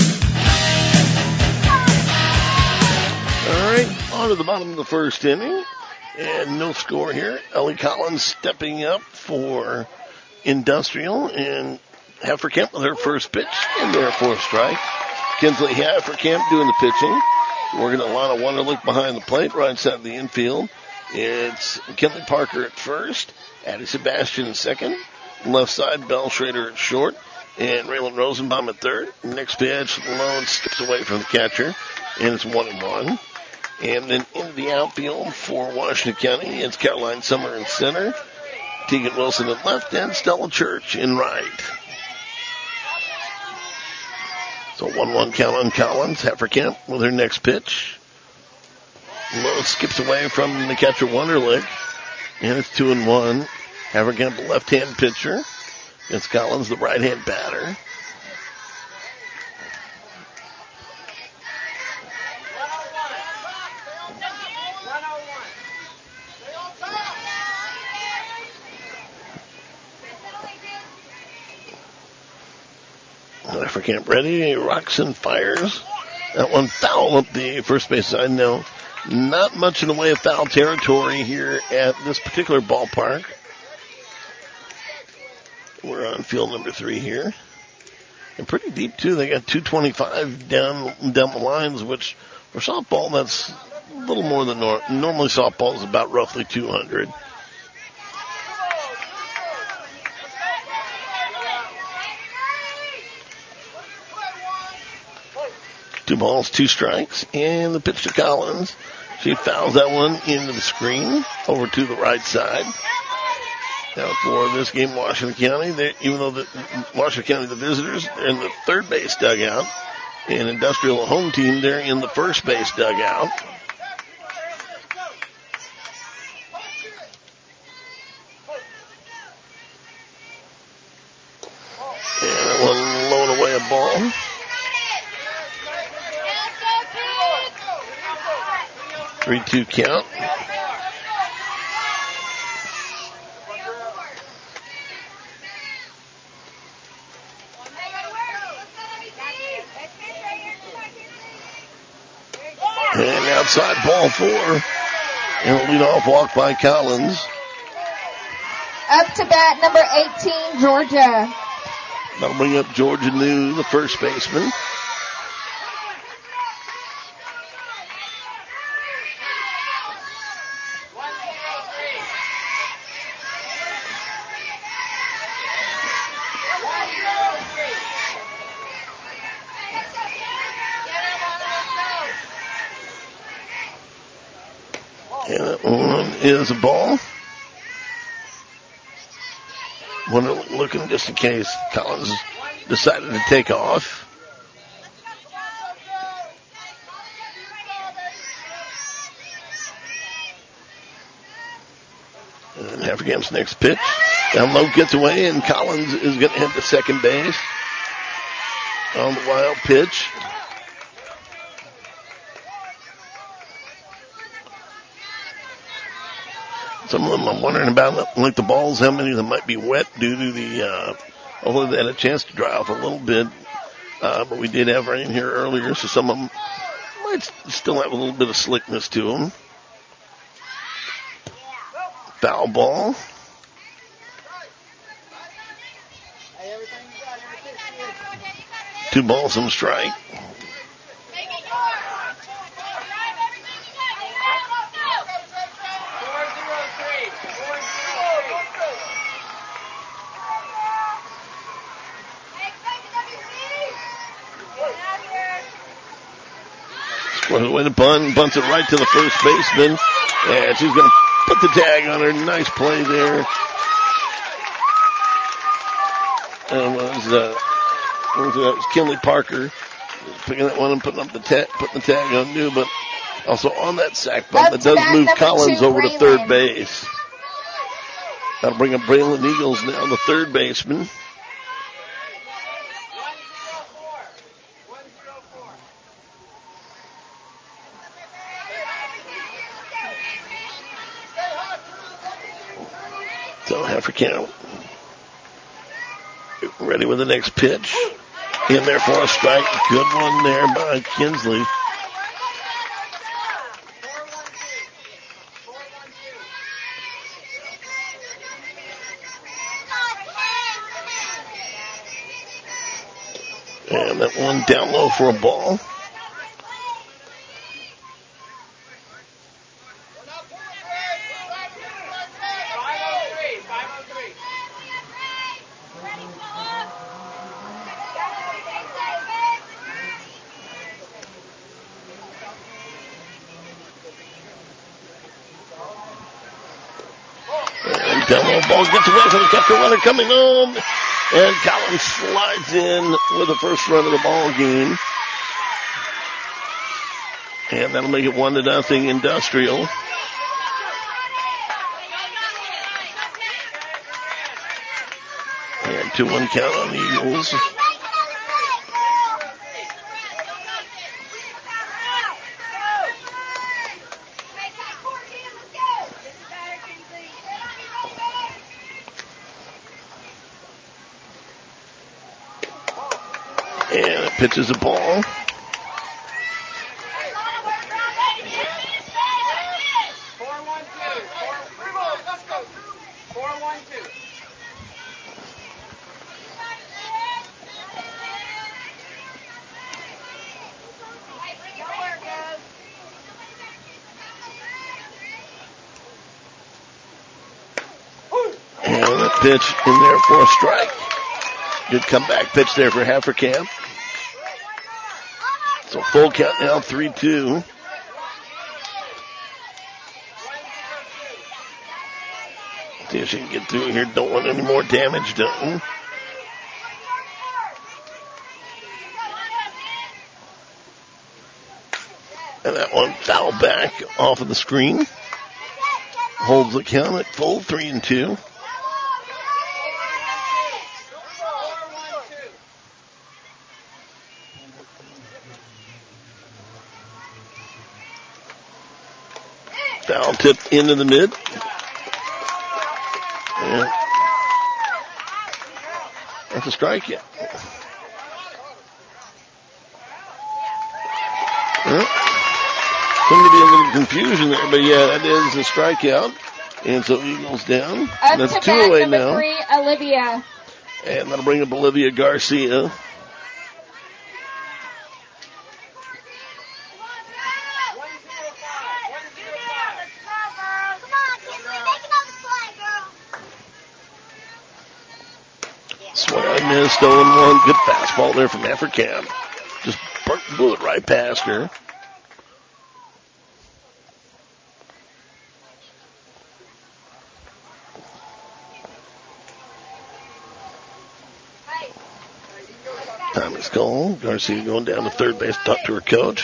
All right, on to the bottom of the first inning. And no score here. Ellie Collins stepping up for Industrial. And Hefferkamp with her first pitch in there for a strike. Kinsley Hefferkamp doing the pitching. Working Alana Wunderlich behind the plate, right side of the infield. It's Kinley Parker at first. Addie Sebastian in second. Left side, Bell Schrader at short. And Raylan Rosenbaum at third. Next pitch, Malone skips away from the catcher. And it's 1-1. And then into the outfield for Washington County, it's Caroline Summer in center. Tegan Wilson at left, and Stella Church in right. So 1-1 count on Collins. Hefferkamp with her next pitch. Lowe skips away from the catcher Wunderlich. And it's 2-1. Hefferkamp, the left-hand pitcher. It's Collins, the right-hand batter. Hefferkamp ready. Rocks and fires. That one foul up the first base side. Now, not much in the way of foul territory here at this particular ballpark. We're on field number 3 here. And pretty deep, too. They got 225 down the lines, which for softball, that's a little more than normally softball is about roughly 200. Two balls, 2 strikes, and the pitch to Collins. She fouls that one into the screen, over to the right side. Now for this game, Washington County, even though Washington County, the visitors, they're in the third base dugout, and Industrial home team, they're in the first base dugout. And that one blowing away a ball. Three-two count. And outside ball 4. And a leadoff walk by Collins. Up to bat number 18, Georgia. That'll bring up Georgia New, the first baseman. one is a ball. One looking just in case Collins decided to take off. And Haverkam's next pitch. Down low, gets away, and Collins is going to hit the second base on the wild pitch. Some of them I'm wondering about, like the balls, how many of them might be wet due to the, although they had a chance to dry off a little bit, but we did have rain here earlier, so some of them might still have a little bit of slickness to them. Foul ball. Two balls and a strike. Squares away the bunt, bunts it right to the first baseman, and she's going to put the tag on her. Nice play there. And that was Kinley Parker picking that one and putting the tag on new, but also on that sack bunt that does move Collins over to third base. That'll bring up Braylon Eagles now, the third baseman. So Haverkamp ready with the next pitch. In there for a strike. Good one there by Kinsley. And that one down low for a ball. Ball gets away from the catcher runner coming home, and Collins slides in with the first run of the ball game. And that'll make it 1-0 Industrial. And 2-1 count on the Eagles. Pitches a ball. And a pitch in there for a strike. Good comeback pitch there for Haverkamp. So full count now, 3-2. See if she can get through here. Don't want any more damage done. And that one foul back off of the screen. Holds the count at full 3-2. Foul tip into the mid. And that's a strikeout. Well, seemed to be a little confusion there, but yeah, that is a strikeout. And so Eagles down. That's 2 away now. 3, Olivia. And that'll bring up Olivia Garcia. Stolen one. Good fastball there from Haverkamp. Just blew it right past her. Time is called. Garcia going down to third base to talk to her coach.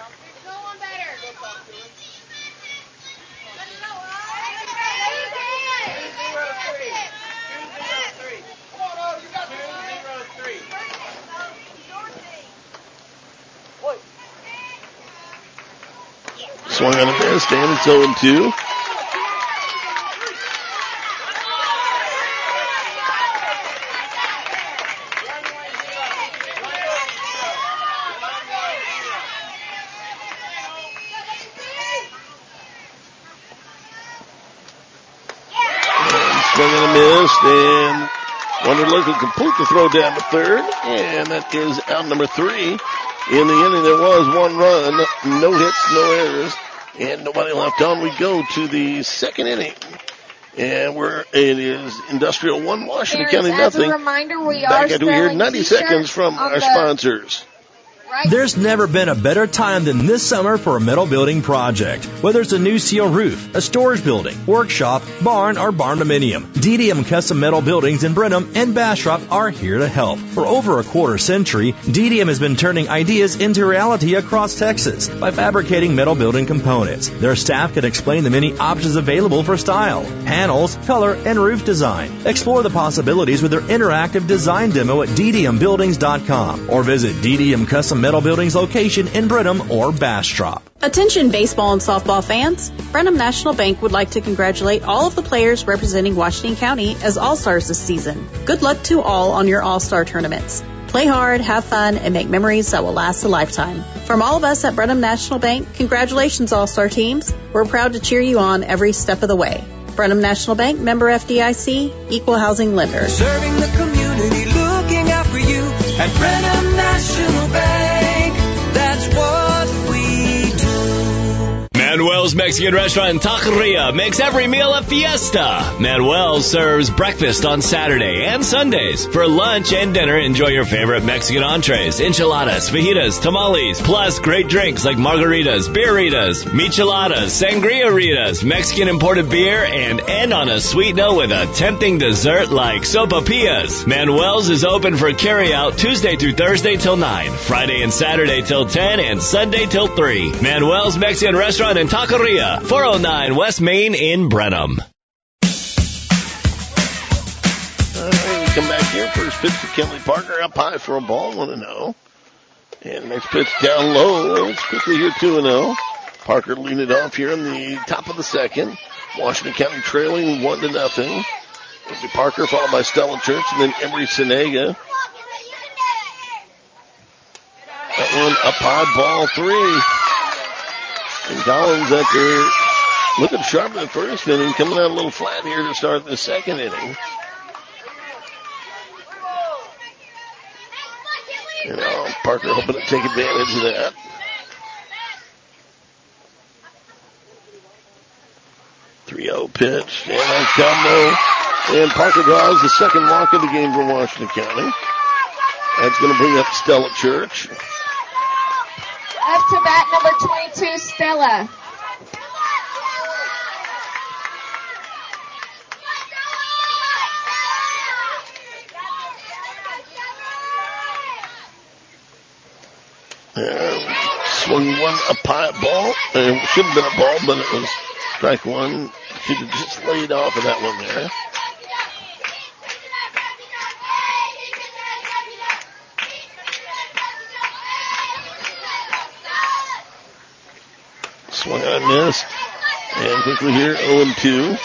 Swung on a miss, and it's 0-2. Swung on a miss, and Wonder looking to complete the throw down to third, and that is out number 3. In the inning, there was 1 run, no hits, no errors, and nobody left on. We go to the second inning, and it is Industrial 1, Washington County nothing. As a reminder, we Back are after we hear selling 90 seconds from on our the sponsors. There's never been a better time than this summer for a metal building project. Whether it's a new steel roof, a storage building, workshop, barn, or barn dominium, DDM Custom Metal Buildings in Brenham and Bastrop are here to help. For over a quarter century, DDM has been turning ideas into reality across Texas by fabricating metal building components. Their staff can explain the many options available for style, panels, color, and roof design. Explore the possibilities with their interactive design demo at ddmbuildings.com or visit DDM Custom Metal Buildings location in Brenham or Bastrop. Attention baseball and softball fans. Brenham National Bank would like to congratulate all of the players representing Washington County as All-Stars this season. Good luck to all on your All-Star tournaments. Play hard, have fun, and make memories that will last a lifetime. From all of us at Brenham National Bank, congratulations All-Star teams. We're proud to cheer you on every step of the way. Brenham National Bank, member FDIC, equal housing lender. Serving the community, looking out for you at Brenham National Bank. That's what we do. Manuel's Mexican Restaurant in Taqueria makes every meal a fiesta. Manuel serves breakfast on Saturday and Sundays. For lunch and dinner, enjoy your favorite Mexican entrees, enchiladas, fajitas, tamales, plus great drinks like margaritas, beeritas, micheladas, sangria-ritas, Mexican imported beer, and end on a sweet note with a tempting dessert like sopapillas. Manuel's is open for carryout Tuesday through Thursday till 9, Friday and Saturday till 10, and Sunday till 3. Manuel's Mexican Restaurant in Taqueria, 409 West Main in Brenham. All right, we come back here. First pitch to Kelly Parker, up high for a ball, 1-0. And next pitch down low. It's quickly here, 2-0. Parker leading it off here in the top of the second. Washington County trailing 1-0. It'll be Parker followed by Stella Church and then Emery Senega. That one up high, ball 3. And Collins, after looking sharp in the first inning, coming out a little flat here to start the second inning. You know, Parker hoping to take advantage of that. .3-0 pitch, and a combo. And Parker draws the second walk of the game for Washington County. That's going to bring up Stella Church. Up to bat number 22, Stella. Swung one up high ball. It should have been a ball, but it was strike one. Should have just laid off of that one there. Swung on and missed. And quickly here, 0-2.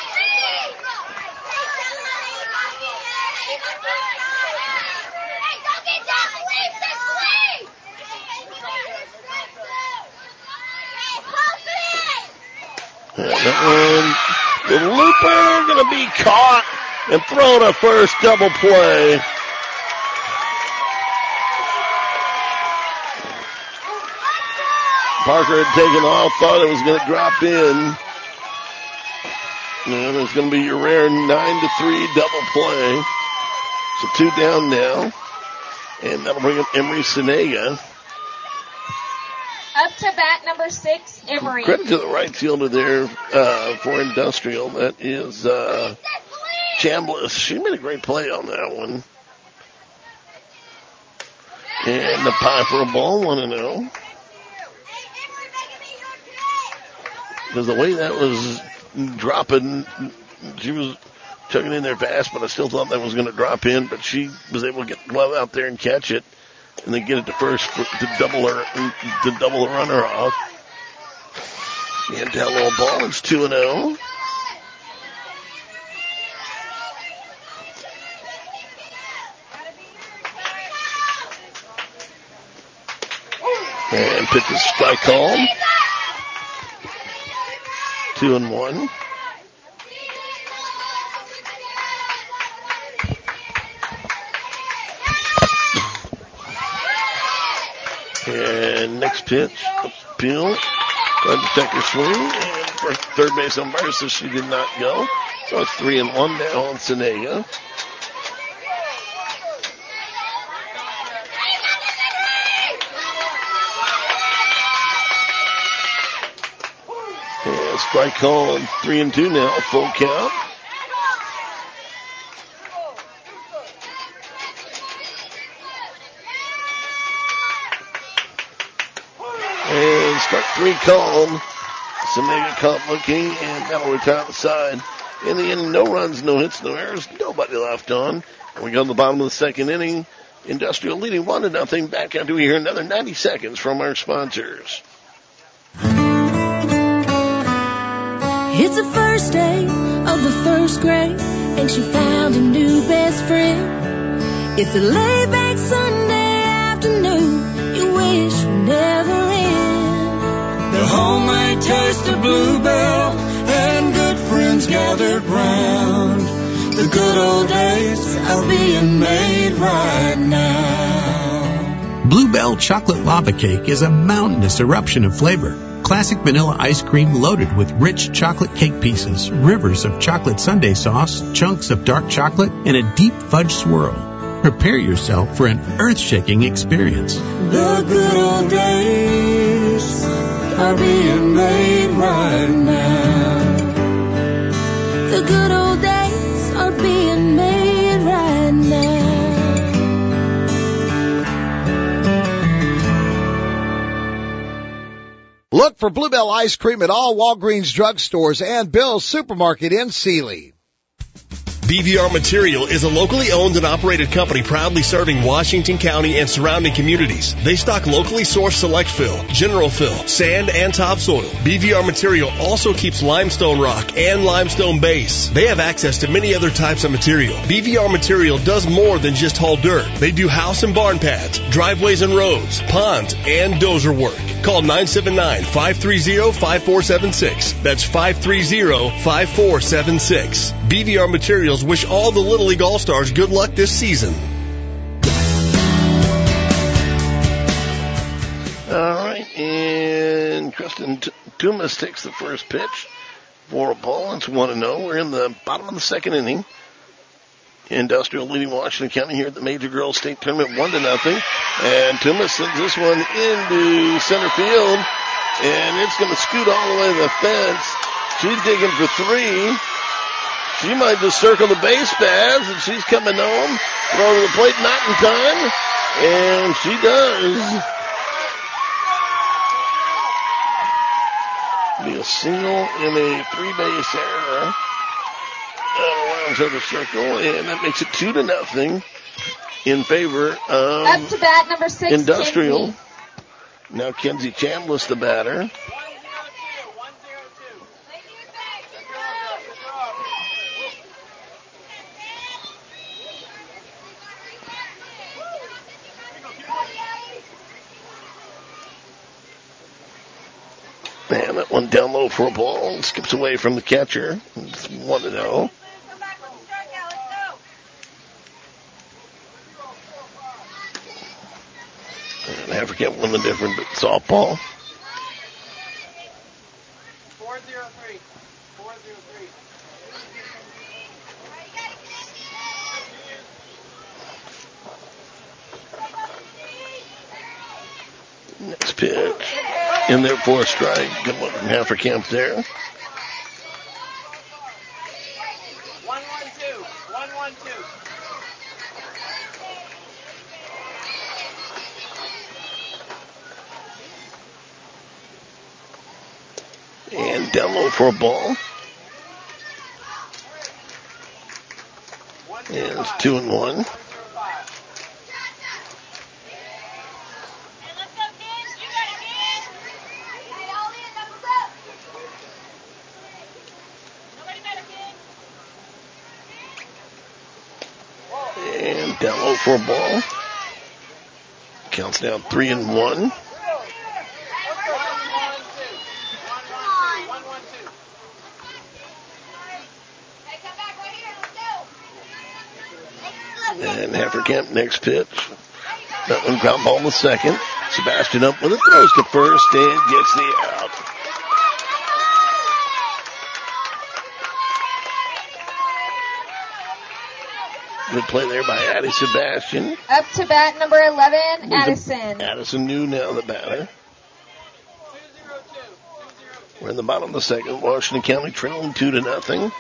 And that one, the looper going to be caught and thrown a first double play. Parker had taken off, thought it was going to drop in. And it's going to be your rare 9-3 double play. So 2 down now. And that'll bring up Emery Senega. Up to bat number 6, Emery. Credit to the right fielder there for Industrial. That is Chambliss. She made a great play on that one. And the pie for a ball, 1-0. Because the way that was dropping, she was chugging in there fast, but I still thought that was going to drop in, but she was able to get the glove out there and catch it, and then get it to first to double the runner off. And down low ball, it's 2-0. And pitch is strike called. 2-1. And next pitch, appeal. Tried to take her swing, and for third base umpire says she did not go. So it's 3-1 now on Senega. And strike call, 3-2 now, full count. And strike 3 called. Senega caught looking, and that'll retire the side. In the inning, no runs, no hits, no errors, nobody left on. And we go to the bottom of the second inning. Industrial leading 1-0. Back after we hear another 90 seconds from our sponsors. It's the first day of the first grade, and she found a new best friend. It's a laid-back Sunday afternoon you wish would never end. The homemade taste of Bluebell and good friends gathered round. The good old days are being made right now. Bluebell Chocolate Lava Cake is a mountainous eruption of flavor. Classic vanilla ice cream loaded with rich chocolate cake pieces, rivers of chocolate sundae sauce, chunks of dark chocolate, and a deep fudge swirl. Prepare yourself for an earth-shaking experience. The good old days are being made right now. The good old days are being made right now. Look for Bluebell ice cream at all Walgreens drugstores and Bill's Supermarket in Sealy. BVR Material is a locally owned and operated company proudly serving Washington County and surrounding communities. They stock locally sourced select fill, general fill, sand, and topsoil. BVR Material also keeps limestone rock and limestone base. They have access to many other types of material. BVR Material does more than just haul dirt. They do house and barn pads, driveways and roads, ponds, and dozer work. Call 979-530-5476. That's 530-5476. BVR Materials wish all the Little League All-Stars good luck this season. All right, and Kristen Tumas takes the first pitch for a ball. It's 1-0. We're in the bottom of the second inning. Industrial leading Washington County here at the Major Girls State Tournament 1-0. And Tumas sends this one into center field, and it's going to scoot all the way to the fence. She's digging for 3. She might just circle the base paths, and she's coming home. Throw to the plate, not in time. And she does. Be a single and a 3-base error. Around her to circle, and that makes it 2-0 in favor of up to bat number 6, Industrial. Kenzie. Now Kenzie Chambliss, the batter. Man, that one down low for a ball. Skips away from the catcher. It's 1-0. And I forget one of the different, but softball. 403. Next pitch. In there for a strike. Good one from Haferkamp there. 1-1-2. 1-1-2. And down low for a ball. And it's 2-1. And down low for a ball. Counts down 3-1. And Haverkamp next pitch. That one ground ball in the second. Sebastian up with it, throws to first and gets the out. Good play there by Addie Sebastian. Up to bat number 11, Addison. Addison New now the batter. We're in the bottom of the second. Washington County trailing 2-0.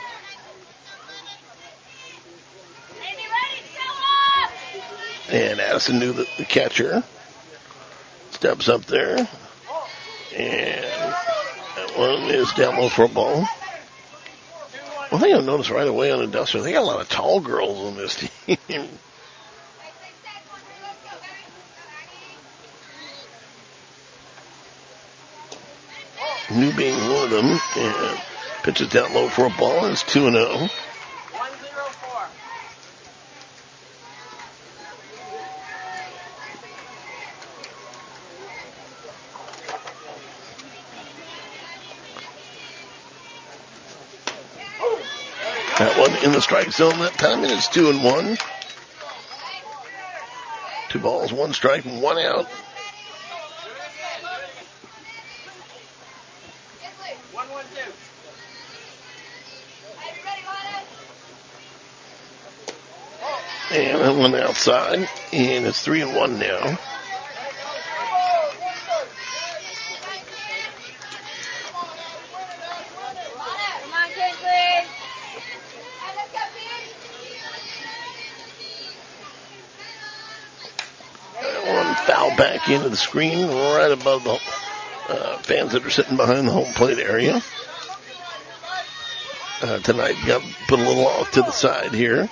And Addison New, the catcher, steps up there. And that one is down low for a ball. One thing I've noticed right away on Industrial, they got a lot of tall girls on this team. New being one of them. And pitches down low for a ball, and it's 2-0. That one in the strike zone that time, and it's 2-1. 2 balls, 1 strike, and 1 out. And that one outside, and it's 3-1 now. Back into the screen right above the fans that are sitting behind the home plate area. Tonight got put a little off to the side here.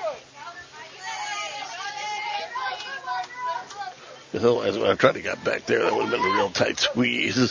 Because otherwise, when I tried to get back there, that would have been a real tight squeeze.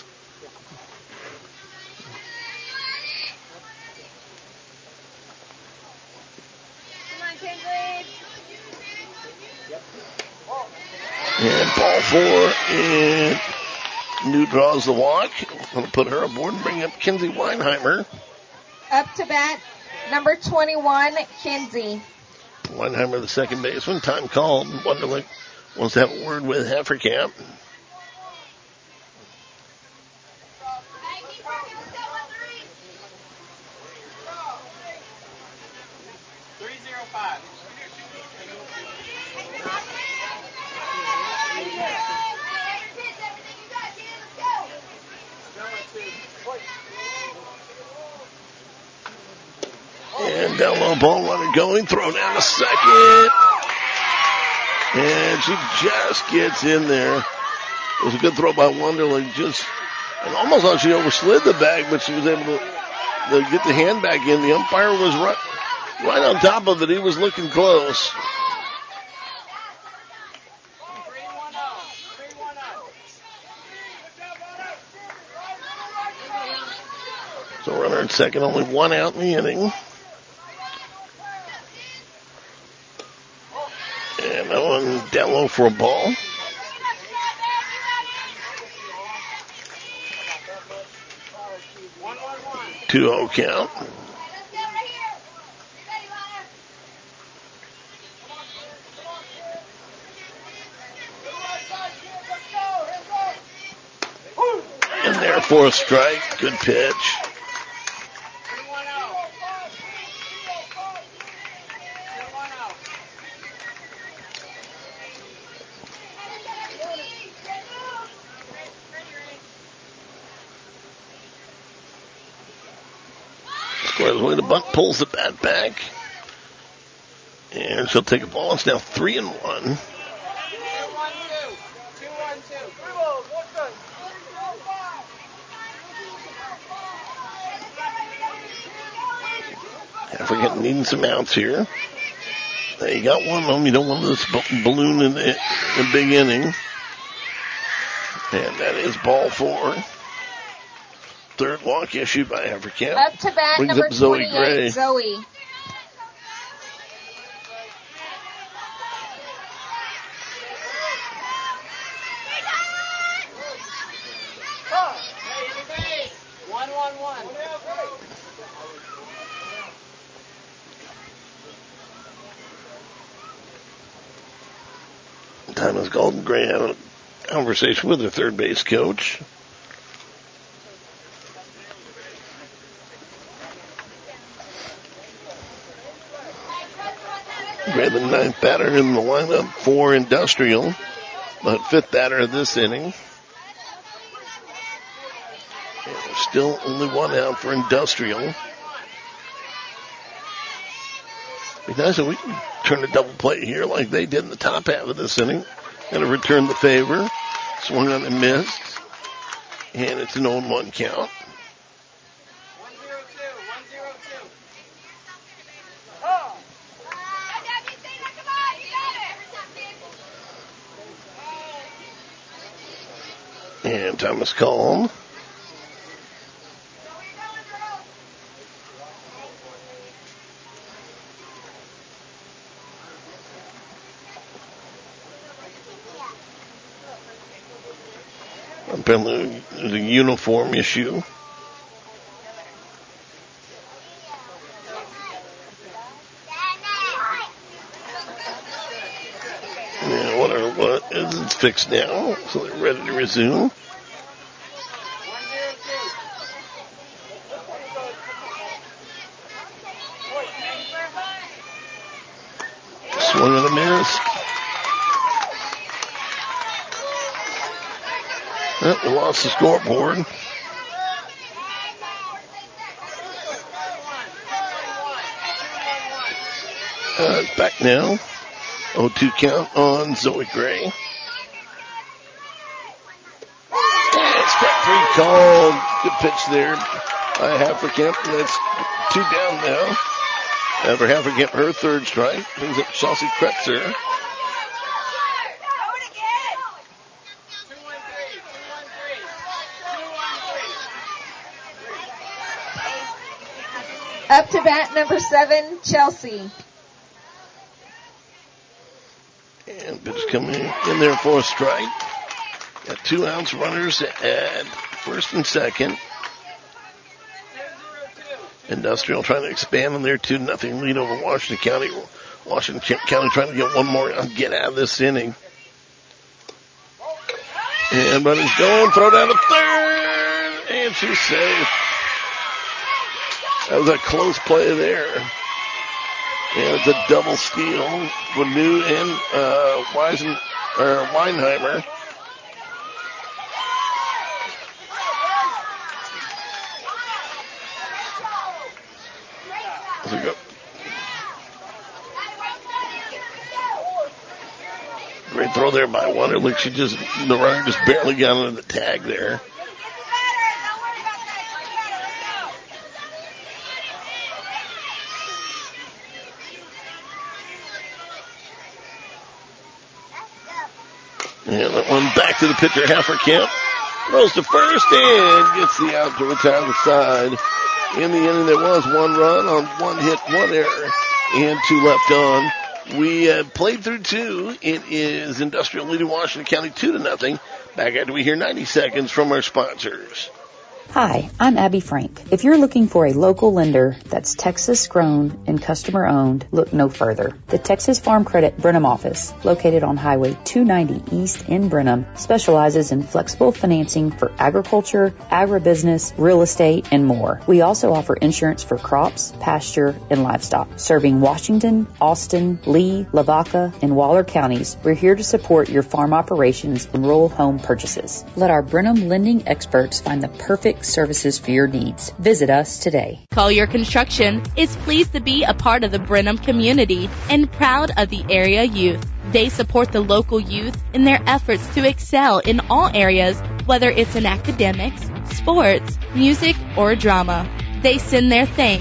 And ball 4, and New draws the walk. Going to put her aboard and bring up Kinsey Weinheimer. Up to bat, number 21, Kinsey. Weinheimer, the second baseman. Time called. Wonderlic wants to have a word with Haverkamp. And down low, ball runner going, throw down to second. And she just gets in there. It was a good throw by Wonderlic. And almost like she overslid the bag, but she was able to get the hand back in. The umpire was right on top of it. He was looking close. So runner at second, only 1 out in the inning. And that one down low for a ball. Two 2-0 count. And there for a strike. Good pitch. Squares away, the bunt pulls the bat back. And she'll take a ball. It's now 3-1. African needing some outs here. You got one of them. You don't want this balloon in the big inning. And that is ball 4. Third walk issued by Haverkamp. Up to bat, brings number up Zoe 28, Gray. Zoe. Time is Golden Gray having a conversation with her third base coach. Gray, the 9th batter in the lineup for Industrial, but 5th batter of this inning. And still only one out for Industrial. Be nice if we can turn a double play here like they did in the top half of this inning. And to return the favor. Swung on and missed. And it's an 0-1 count. And Thomas Calm. Apparently there's a uniform issue. Yeah, what is it's fixed now, so they're ready to resume. Swung and a miss. We lost the scoreboard. It's back now. 0-2 count on Zoe Gray. And strike 3 called. Good pitch there by Haverkamp. That's 2 down now. After Haverkamp, her 3rd strike. Brings up Chelsea Kretzer. Up to bat, number 7, Chelsea. And pitch coming in there for a strike. Got 2 outs, runners at first and second. Industrial trying to expand on their 2-0 lead over Washington County. Washington County trying to get one more get out of this inning. And runners going, throw down to third, and she's safe. That was a close play there. And it's a double steal. Renew and Weinheimer. Great throw there by Wonder. Look, the runner just barely got under the tag there. And that one back to the pitcher, Haverkamp. Throws to first and gets the out to retire the side. In the inning, there was 1 run on 1 hit, 1 error, and 2 left on. We played through 2. It is Industrial leading Washington County 2-0. Back after we hear 90 seconds from our sponsors. Hi, I'm Abby Frank. If you're looking for a local lender that's Texas grown and customer owned, look no further. The Texas Farm Credit Brenham office, located on Highway 290 East in Brenham, specializes in flexible financing for agriculture, agribusiness, real estate, and more. We also offer insurance for crops, pasture, and livestock. Serving Washington, Austin, Lee, Lavaca, and Waller counties, we're here to support your farm operations and rural home purchases. Let our Brenham lending experts find the perfect services for your needs. Visit us today. Collier Construction is pleased to be a part of the Brenham community and proud of the area youth. They support the local youth in their efforts to excel in all areas, whether it's in academics, sports, music, or drama. They send their thanks to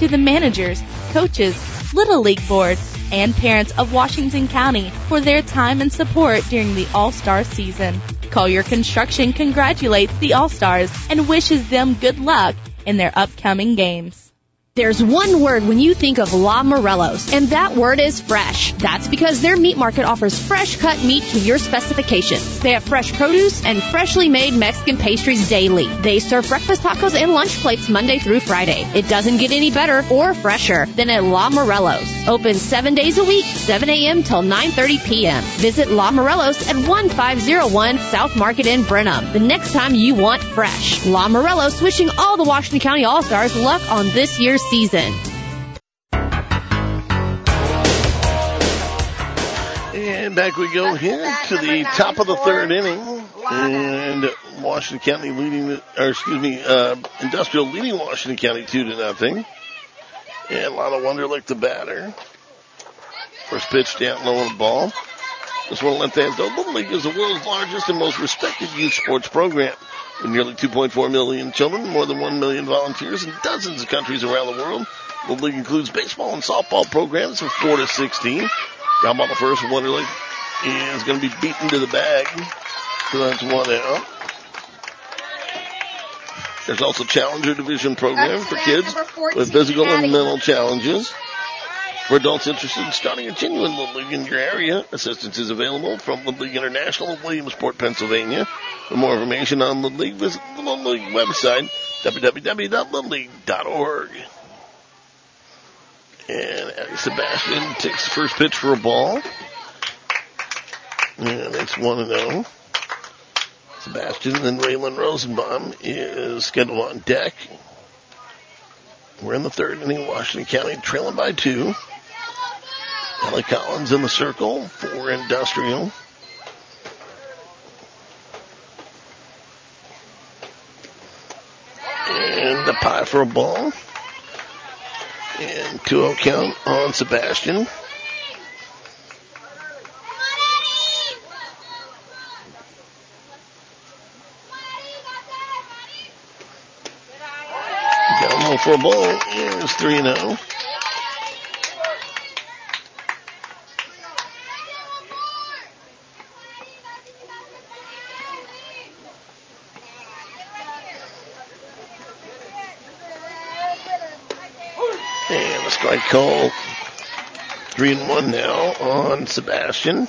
to the managers, coaches, Little League Board, and parents of Washington County for their time and support during the All-Star season. Collier Construction congratulates the All-Stars and wishes them good luck in their upcoming games. There's one word when you think of La Morelos, and that word is fresh. That's because their meat market offers fresh cut meat to your specifications. They have fresh produce and freshly made Mexican pastries daily. They serve breakfast tacos and lunch plates Monday through Friday. It doesn't get any better or fresher than at La Morelos. Open 7 days a week, 7 a.m. till 9:30 p.m. Visit La Morelos at 1501 South Market in Brenham the next time you want fresh. La Morelos wishing all the Washington County All-Stars luck on this year's season. And back we go here to the top of the third inning, and Washington County Industrial leading Washington County 2-0. And Lana Wunderlich, the batter. First pitch down low on the ball. Just want to let that go. Little League is the world's largest and most respected youth sports program. With nearly 2.4 million children, more than 1 million volunteers in dozens of countries around the world. The league includes baseball and softball programs from 4 to 16. Ground ball to first, Wunderlich is going to be beaten to the bag. So that's 1 out. There's also Challenger Division program for kids with physical and mental challenges. For adults interested in starting a genuine Little League in your area, assistance is available from Little League International of Williamsport, Pennsylvania. For more information on Little League, visit the Little League website, www.littleleague.org. And Eddie Sebastian takes the first pitch for a ball. And it's 1-0. Sebastian, and then Raylan Rosenbaum is scheduled on deck. We're in the third inning. Washington County trailing by 2. Ellie Collins in the circle for Industrial. And the pie for a ball. And 2-0 count on Sebastian. Down low for a ball is 3-0. And a strike call. 3-1 now on Sebastian.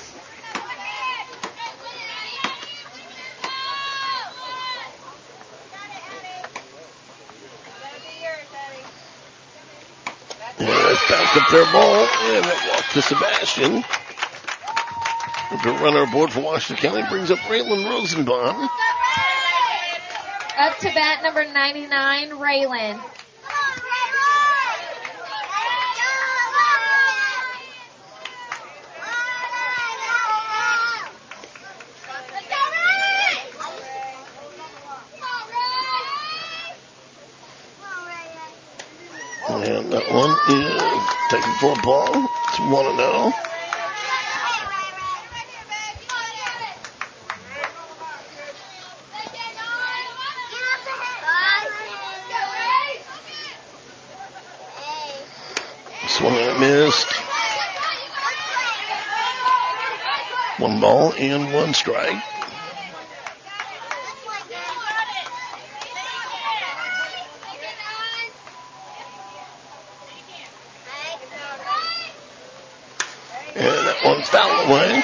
And that's bounced up their ball, and it walked to Sebastian. The runner aboard for Washington County brings up Raylan Rosenbaum. Up to bat number 99, Raylan. And that one is taken for a ball. It's 1-0. Swung and missed. 1 ball and 1 strike. And that one's fouled away.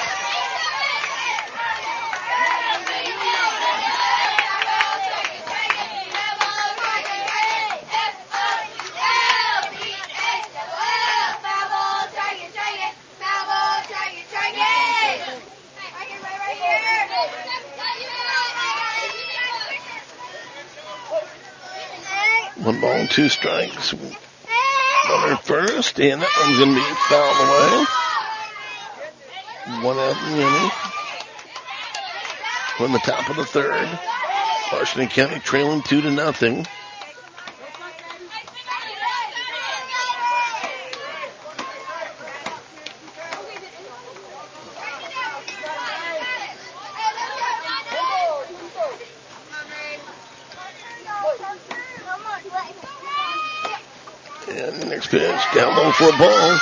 One ball and 2 strikes. Runner first, and that one's going to be fouled away. 1 out in the inning. We're in the top of the third. Washington County trailing 2-0. And Next pitch, down low for a ball.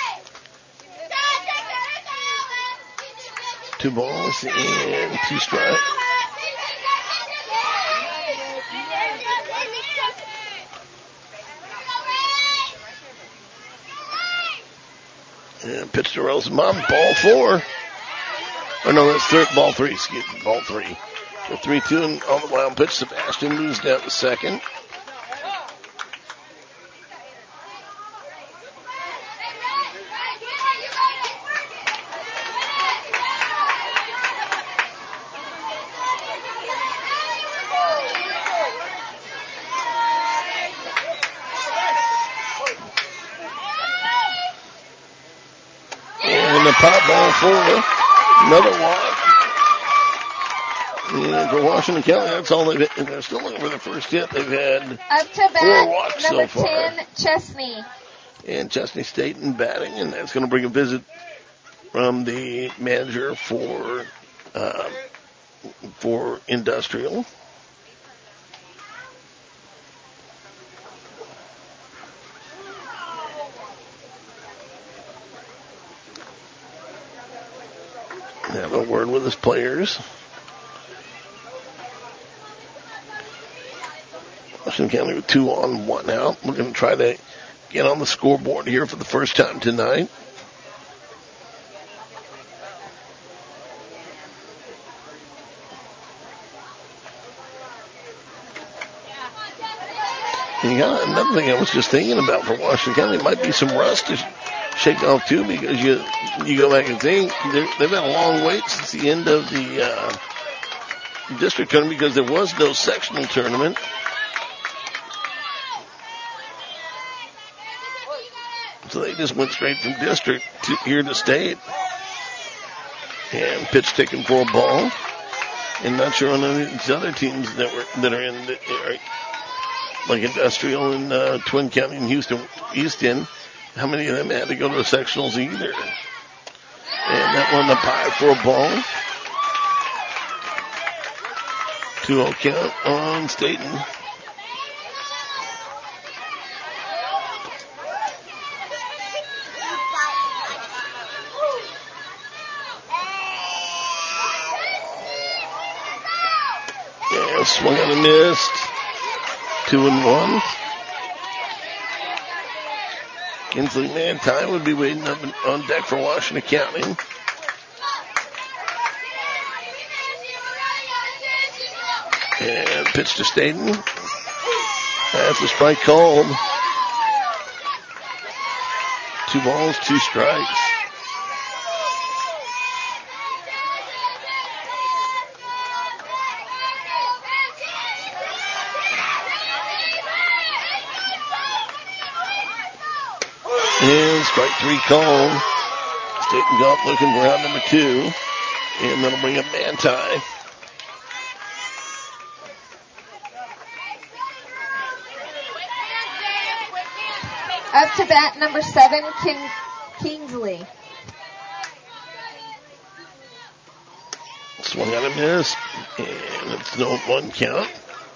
2 balls and 2 strikes. And pitch to Rosenbaum, ball 4. Or no, that's ball 3, excuse me, ball 3. So 3-2 and on the wild pitch, Sebastian moves down to second. And the pop ball 4. Another walk. And for Washington County, that's all they've hit. And they're still looking for the first hit. They've had up to 4 bat, walks number so far. 10, Chesney. And Chesney Staten batting, and that's going to bring a visit from the manager for Industrial. Have a word with his players. Washington County with 2 on, 1 out. We're going to try to get on the scoreboard here for the first time tonight. You got another thing I was just thinking about for Washington County. Might be some rust to shake off too, because you go back and think they've had a long wait since the end of the district tournament, because there was no sectional tournament. So they just went straight from district to here to state. And pitch taken for a ball. And not sure on any of these other teams that are in the, like Industrial and Twin County and Easton, how many of them had to go to the sectionals either. And that one the pie for a ball. 2-0 count on Staten. Yeah, swung and a missed. 2-1. Kinsley Manti would be waiting up on deck for Washington County. And pitch to Staten. That's a strike called. 2 balls, 2 strikes. And strike 3 called. Staten Gump looking for round number 2. And that'll bring up Manti. Up to bat, number 7, Kingsley. Swung out and missed. And it's no 1 count.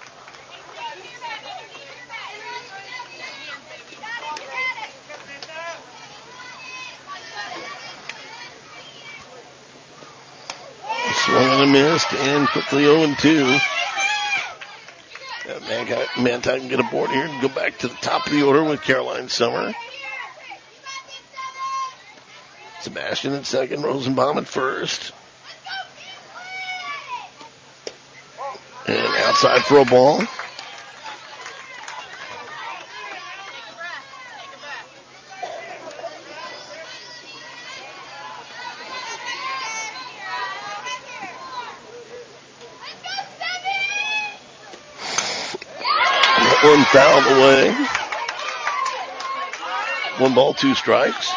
Swung out and missed. And quickly 0-2. Manti can get aboard here and go back to the top of the order with Caroline Summer. Sebastian at second, Rosenbaum at first. And outside for a ball. One fouled away. 1 ball, 2 strikes.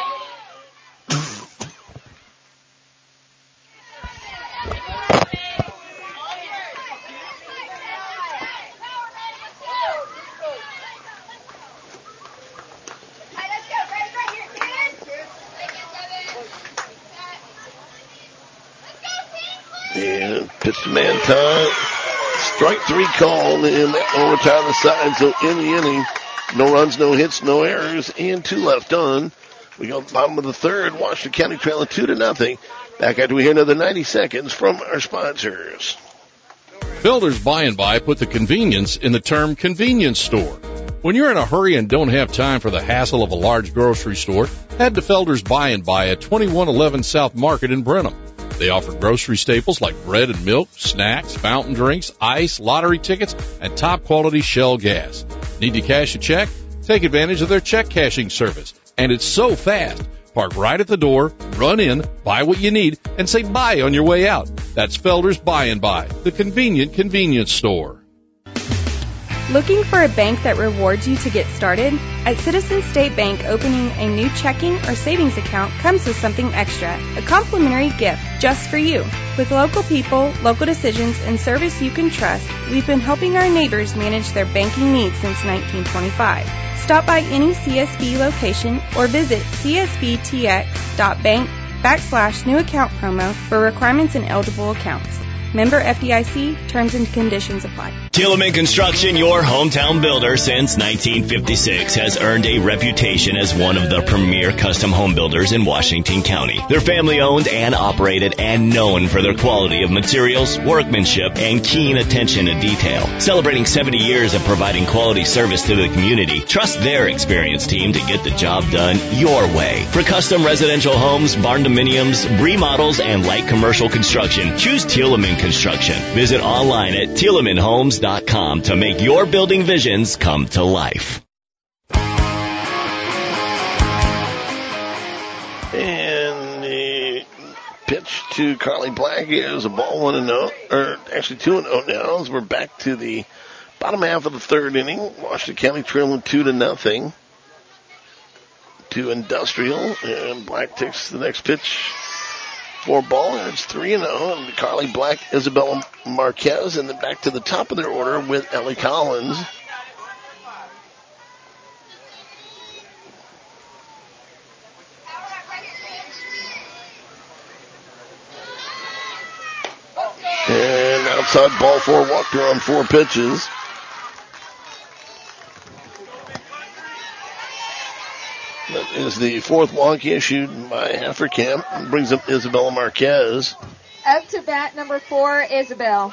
And pitch to Manti. Strike 3 called, and that will retire the side. So in the inning, No runs, no hits, no errors, and 2 left on. We go to the bottom of the third. Washington County trailing 2-0. Back after we hear another 90 seconds from our sponsors. Builders Buy and Buy put the convenience in the term convenience store. When you're in a hurry and don't have time for the hassle of a large grocery store, head to Felder's Buy and Buy at 2111 South Market in Brenham. They offer grocery staples like bread and milk, snacks, fountain drinks, ice, lottery tickets, and top-quality Shell gas. Need to cash a check? Take advantage of their check cashing service. And it's so fast. Park right at the door, run in, buy what you need, and say bye on your way out. That's Felder's Buy and Buy, the convenient convenience store. Looking for a bank that rewards you to get started? At Citizens State Bank, opening a new checking or savings account comes with something extra, a complimentary gift just for you. With local people, local decisions, and service you can trust, we've been helping our neighbors manage their banking needs since 1925. Stop by any CSB location or visit csbtx.bank/new account promo for requirements and eligible accounts. Member FDIC, terms and conditions apply. Tilleman Construction, your hometown builder since 1956, has earned a reputation as one of the premier custom home builders in Washington County. They're family owned and operated and known for their quality of materials, workmanship, and keen attention to detail. Celebrating 70 years of providing quality service to the community, trust their experienced team to get the job done your way. For custom residential homes, barn dominiums, remodels, and light commercial construction, choose Tilleman Construction. Visit online at TillemanHomes.com to make your building visions come to life. And the pitch to Carly Black is a ball 1-0, or actually 2-0 now, as we're back to the bottom half of the third inning. Washington County trailing 2-0 to Industrial, and Black takes the next pitch. 4 ball, and it's 3-0, and Carly Black, Isabella Marquez, and then back to the top of their order with Ellie Collins. And outside ball 4, walked her on 4 pitches. That is the 4th walk issued by Hefferkamp. Brings up Isabella Marquez. Up to bat number 4, Isabel.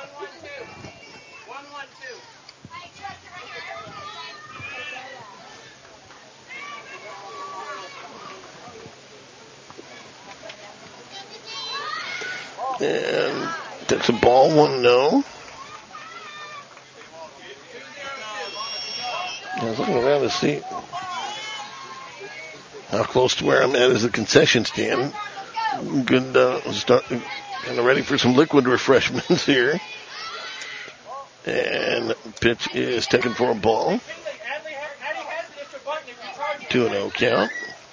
And takes a ball 1-0. I was looking around to see how close to where I'm at is the concession stand. Good, start kind of ready for some liquid refreshments here. And pitch is taken for a ball. 2-0 count.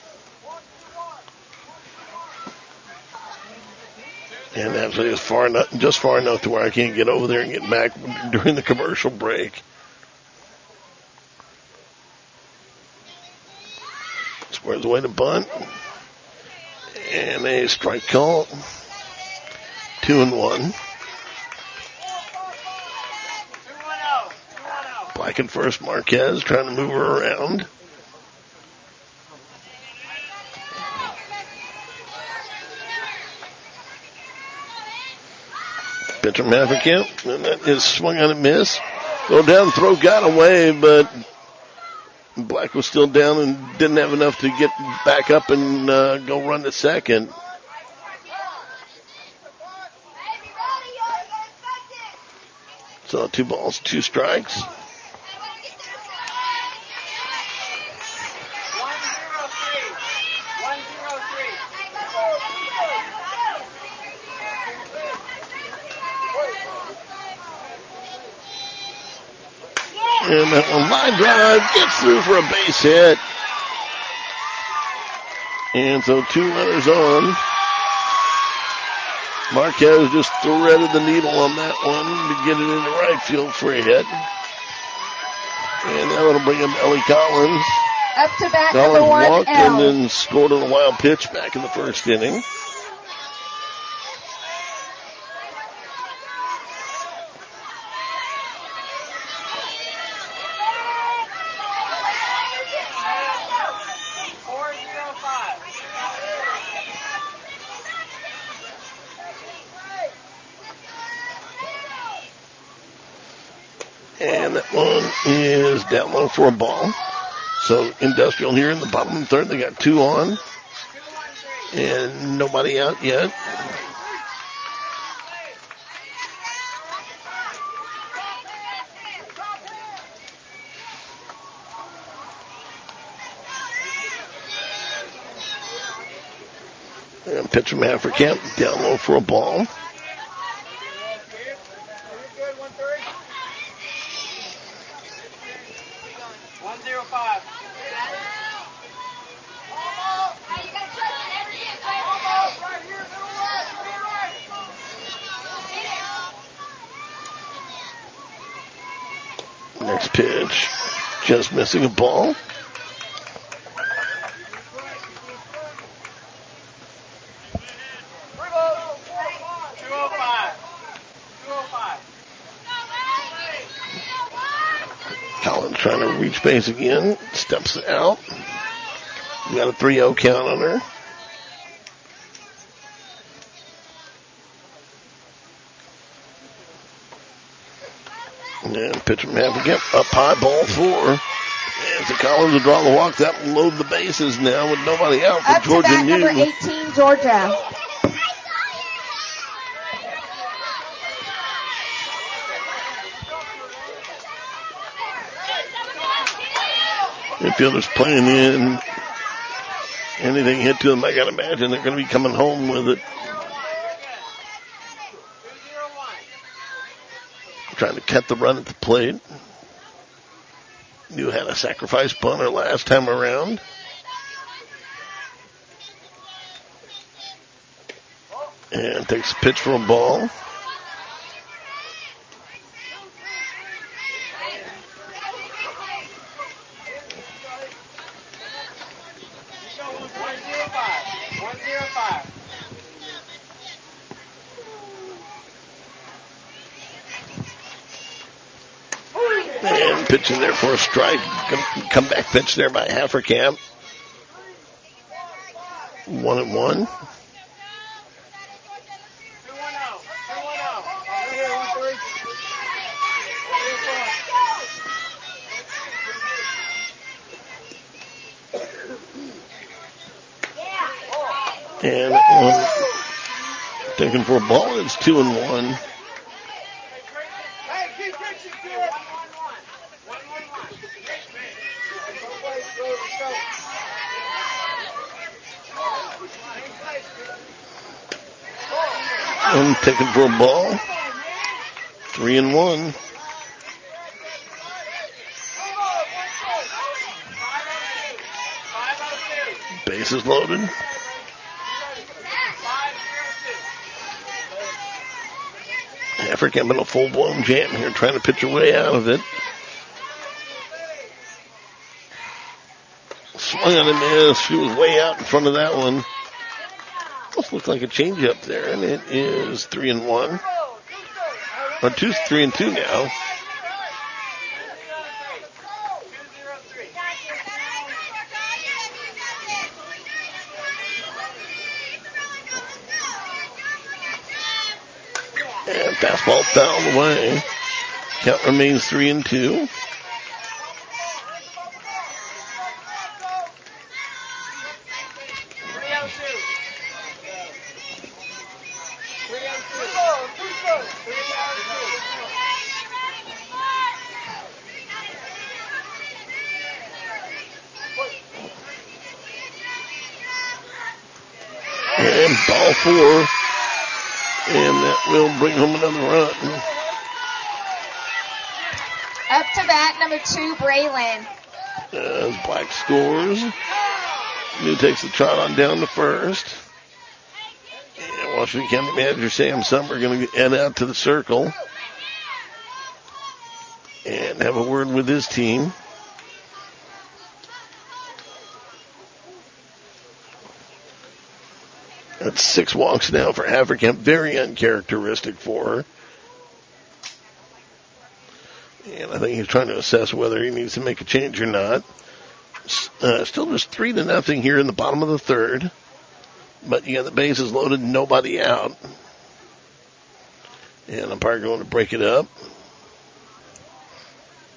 And actually is just far enough to where I can't get over there and get back during the commercial break. Squares away to bunt. And a strike call. 2-1. Black at first, Marquez trying to move her around. Pitcher Mafficamp, and that is swung on a miss. Go down, throw got away, but Black was still down and didn't have enough to get back up and go run to second. So 2 balls, 2 strikes. And that one line drive gets through for a base hit. And so 2 runners on. Marquez just threaded the needle on that one to get it into right field for a hit. And now it'll bring up Ellie Collins. Up to bat Collins number 1, walked L. and then scored on a wild pitch back in the first inning. And that one is down low for a ball. So Industrial here in the bottom of the third. They got 2 on. And nobody out yet. And pitch from Haverkamp down low for a ball. Next pitch, just missing a ball. Collins trying to reach base again, steps out. We got a 3-0 count on her. And pitch from Haverkamp, up high, ball 4. And so Collins will draw the walk. That will load the bases now with nobody out for Georgia New. Number 18, Georgia. Infielders playing in. Anything hit to them, I got to imagine they're going to be coming home with it. Trying to cut the run at the plate. New had a sacrifice bunter last time around. And takes a pitch for a ball. And pitching there for a strike. Comeback pitch there by Haverkamp. 1-1. And taken for a ball. It's 2-1. And taken for a ball. 3-1. Bases loaded. Haverkamp in a full-blown jam here, trying to pitch her way out of it. Swung on and missed. She was way out in front of that one. Almost looked like a changeup there, and it is 3-1. Or 3-2 now. And fastball fouled away. Count remains 3-2. And ball 4. And that will bring home another run. Up to bat, number 2, Braylon. As Black scores. New takes the trot on down to first. And Washington County manager Sam Summer going to head out to the circle and have a word with his team. That's 6 walks now for Haverkamp. Very uncharacteristic for her. And I think he's trying to assess whether he needs to make a change or not. Still just 3-0 here in the bottom of the third. But you got the bases loaded, nobody out. And umpire going to break it up.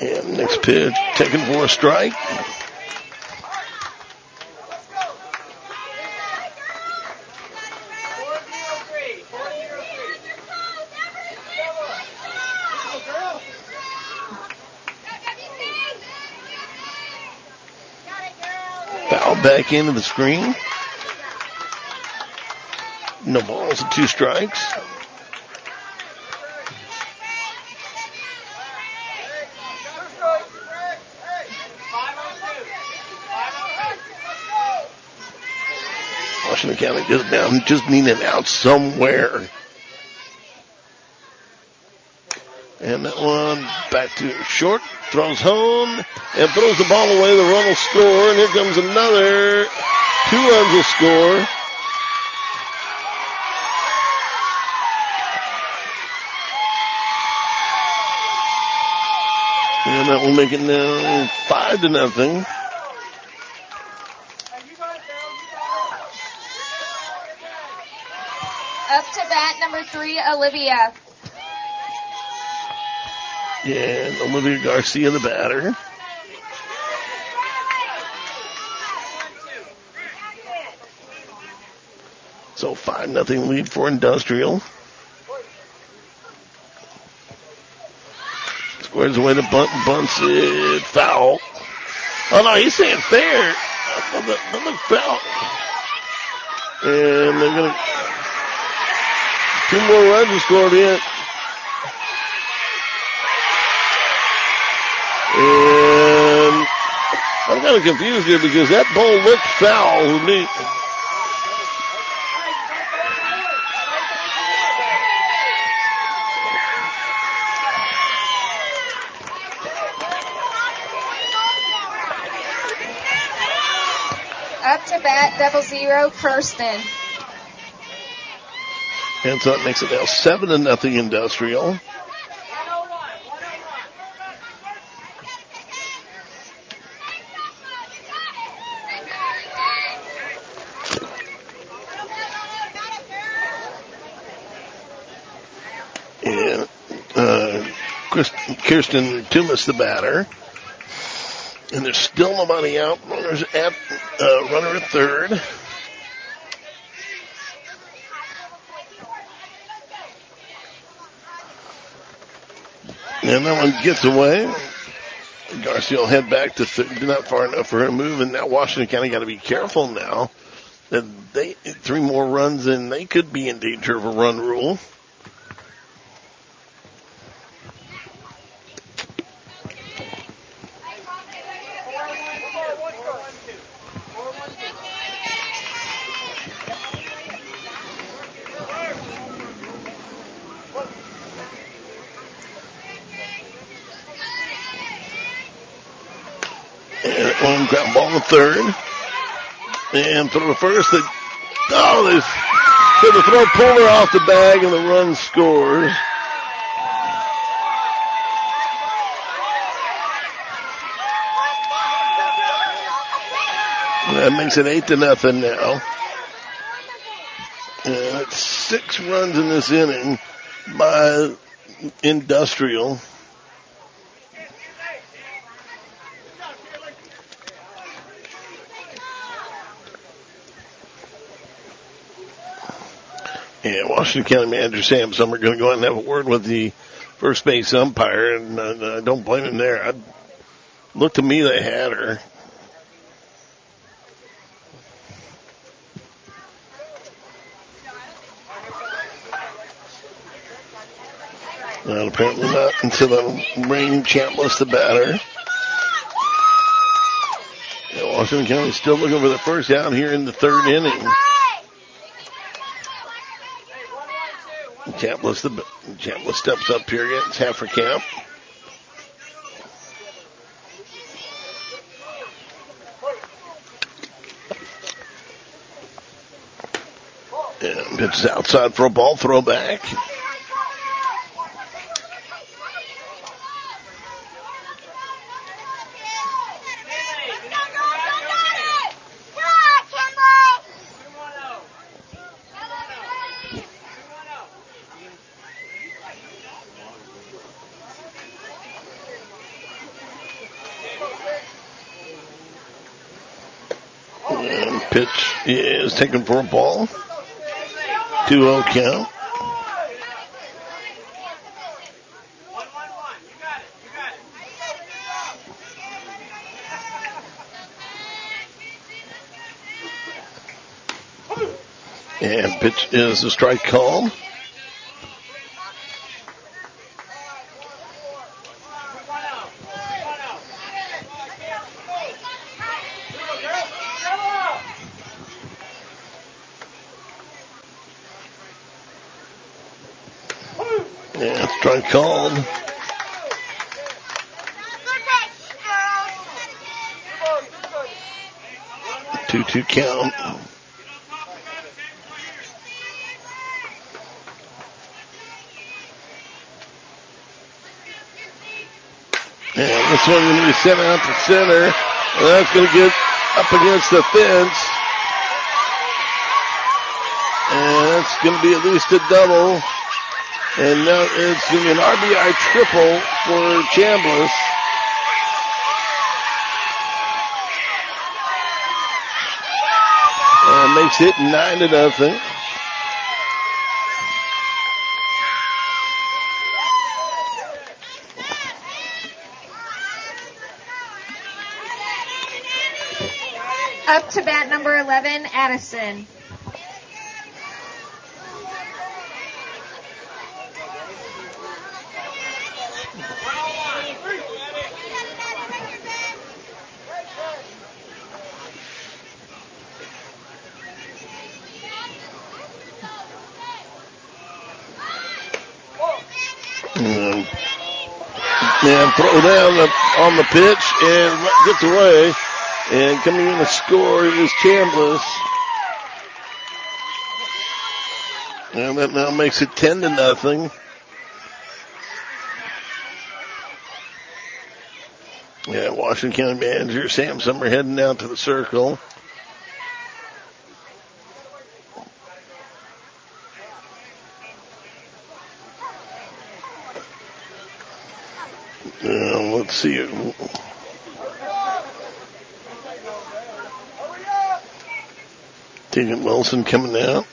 And next pitch, taken for a strike. Foul back into the screen. No balls and 2 strikes. Washington County just need an out somewhere. And that one back to short, throws home, and throws the ball away. The run will score, and here comes another. 2 runs will score. And that will make it now 5-0. Up to bat, number 3, Olivia. And Olivia Garcia, the batter. So 5-0 lead for Industrial. Squares away the bunt, bunts it, foul. Oh no, he's saying fair. That looked foul. And they're gonna, 2 more runs are scored in. And I'm kind of confused here because that ball looked foul to me. Up to bat, 0, Kirsten. And so it makes it now 7-0 Industrial. And Kirsten Tumas, the batter. And there's still nobody out. Runner at third. And that one gets away. Garcia will head back to third. Not far enough for her to move. And now Washington County got to be careful now that 3 more runs and they could be in danger of a run rule. One ground ball to third. And throw to first. The throw pulled her off the bag and the run scores. And that makes it 8-0 now. And it's 6 runs in this inning by Industrial. And Washington County manager Sam Summer going to go out and have a word with the first base umpire, and I don't blame him there. Looked to me they had her. And apparently not until the reigning champion, the batter. And Washington County still looking for the first out here in the 3rd inning. Chambliss steps up here against Haverkamp. And pitches outside for a ball throwback. And pitch is taken for a ball. 2-0 count. And pitch is a strike called. Yeah, strike called. Two count. And this one's going to be sent out to center. And that's going to get up against the fence. And that's going to be at least a double. And now it's going to be an RBI triple for Chambliss. And makes it 9-0. Up to bat number 11, Addison. And throw down on the pitch and gets away. And coming in to score is Chambliss. And that now makes it 10-0. Yeah, Washington County manager Sam Summer heading out to the circle. Let's see. Tegan Wilson coming out.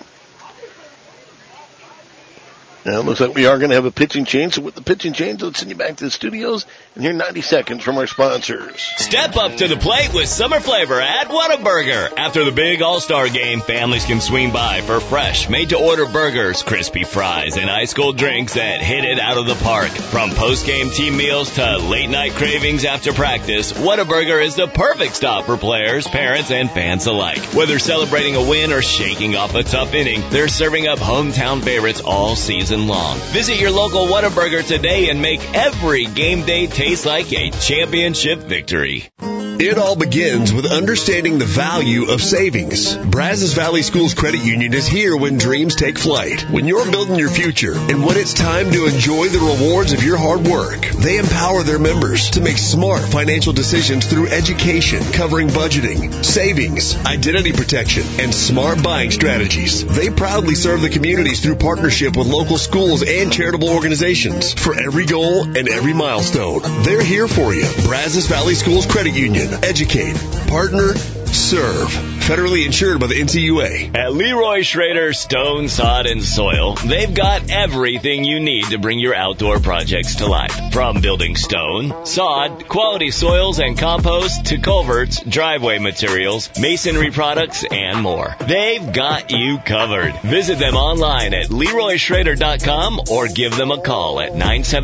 Now it looks like we are going to have a pitching change. So with the pitching change, let's send you back to the studios and hear 90 seconds from our sponsors. Step up to the plate with summer flavor at Whataburger. After the big All-Star game, families can swing by for fresh, made-to-order burgers, crispy fries, and ice-cold drinks that hit it out of the park. From post-game team meals to late-night cravings after practice, Whataburger is the perfect stop for players, parents, and fans alike. Whether celebrating a win or shaking off a tough inning, they're serving up hometown favorites all season long. Visit your local Whataburger today and make every game day taste like a championship victory. It all begins with understanding the value of savings. Brazos Valley Schools Credit Union is here when dreams take flight. When you're building your future and when it's time to enjoy the rewards of your hard work, they empower their members to make smart financial decisions through education, covering budgeting, savings, identity protection, and smart buying strategies. They proudly serve the communities through partnership with local schools and charitable organizations. For every goal and every milestone, they're here for you. Brazos Valley Schools Credit Union. Educate, partner, serve. Federally insured by the NCUA. At Leroy Schrader Stone, Sod, and Soil, they've got everything you need to bring your outdoor projects to life. From building stone, sod, quality soils and compost, to culverts, driveway materials, masonry products, and more. They've got you covered. Visit them online at LeroySchrader.com or give them a call at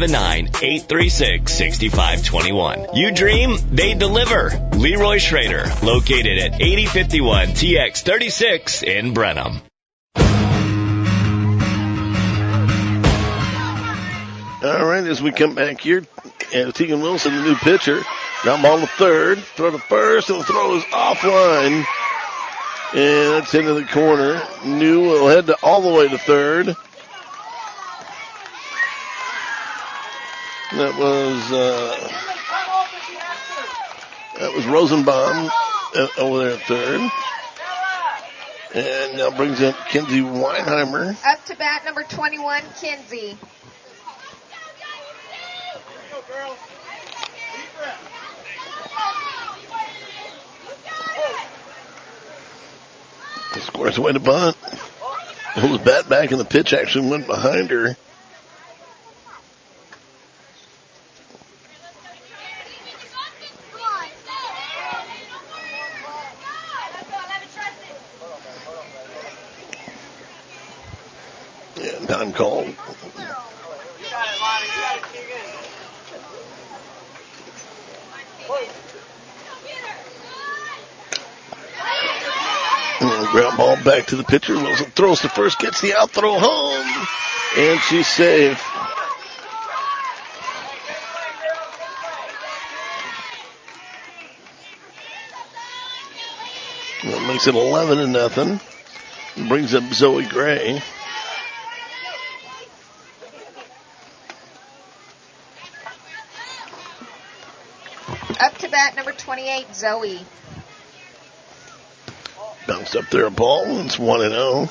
979-836-6521. You dream, they deliver. Leroy Schrader, located at 8051 TX 36 in Brenham. All right, as we come back here, Tegan Wilson, the new pitcher, ground ball to third, throw to first, and the throw is offline. And that's into the corner. New will head all the way to third. That was Rosenbaum over there at third. And now brings up Kinsey Weinheimer. Up to bat number 21, Kinsey. Squares away to bunt. Pulled the bat back and the pitch actually went behind her. Yeah, time called. Ground ball back to the pitcher. Wilson throws to first, gets the out throw home, and she's safe. That makes it 11-0. Brings up Zoe Gray. Up to bat, number 28, Zoe. Bounced up there a ball. It's 1-0.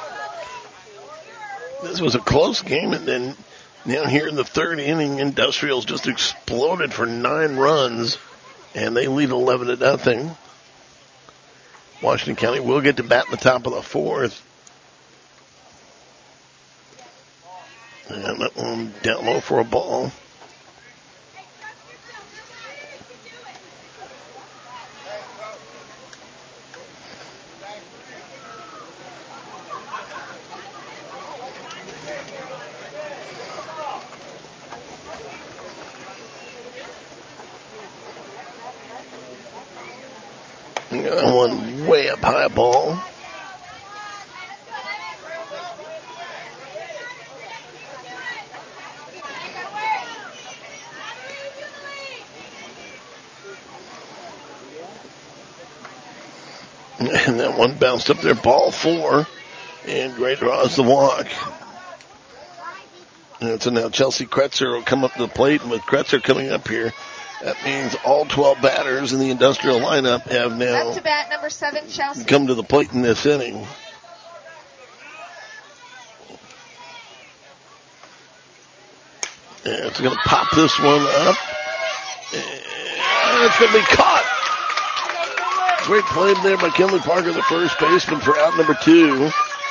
This was a close game, and then down here in the third inning, Industrials just exploded for 9 runs, and they lead 11-0. Washington County will get to bat in the top of the fourth. And that one down low for a ball. One way up high ball. And that one bounced up there, ball 4. And Gray draws the walk. And so now Chelsea Kretzer will come up to the plate, and with Kretzer coming up here, that means all 12 batters in the Industrial lineup have now up to bat, number 7, Chelsea. Come to the plate in this inning. And it's going to pop this one up. And it's going to be caught. Great play there by Kinley Parker, the first baseman, for out number 2.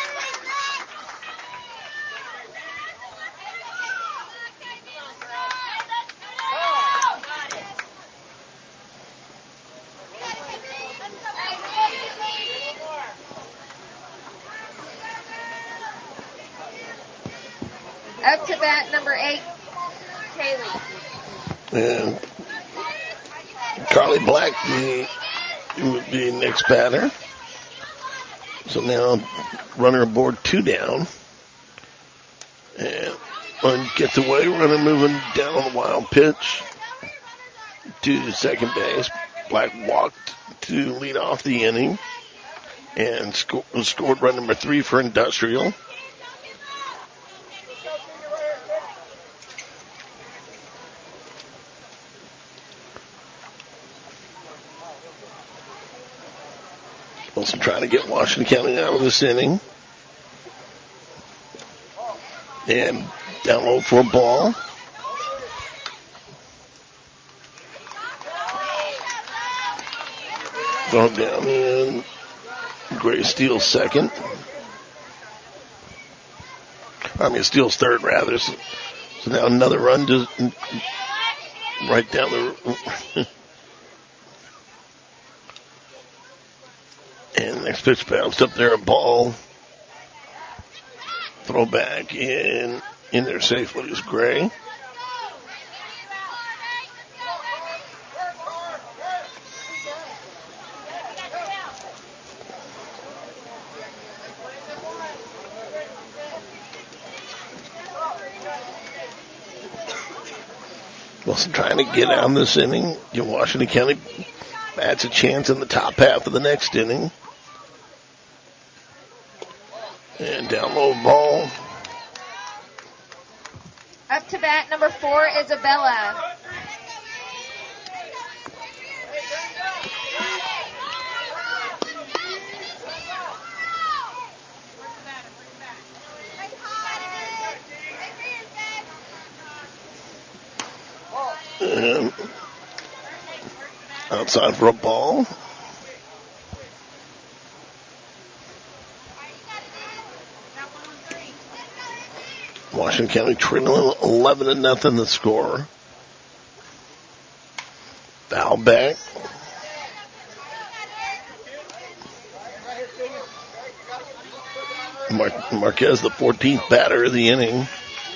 Up to bat, number 8, Kaylee. And Carly Black would be next batter. So now runner aboard, 2 down. And one gets away, runner moving down on the wild pitch to second base. Black walked to lead off the inning and scored run number 3 for Industrial. Wilson trying to get Washington County out of this inning. And down low for a ball. Throw it down in. Gray steals second. Steals third, rather. So now another run to right down the... And next pitch bounced up there, a ball. Throw back in there safely is Gray. Wilson trying to get out of this inning. Give Washington County bats a chance in the top half of the next inning. And down low ball. Up to bat, number 4, Isabella. And outside for a ball. Washington County trailing 11-0 the score. Foul back. Marquez, the 14th batter of the inning.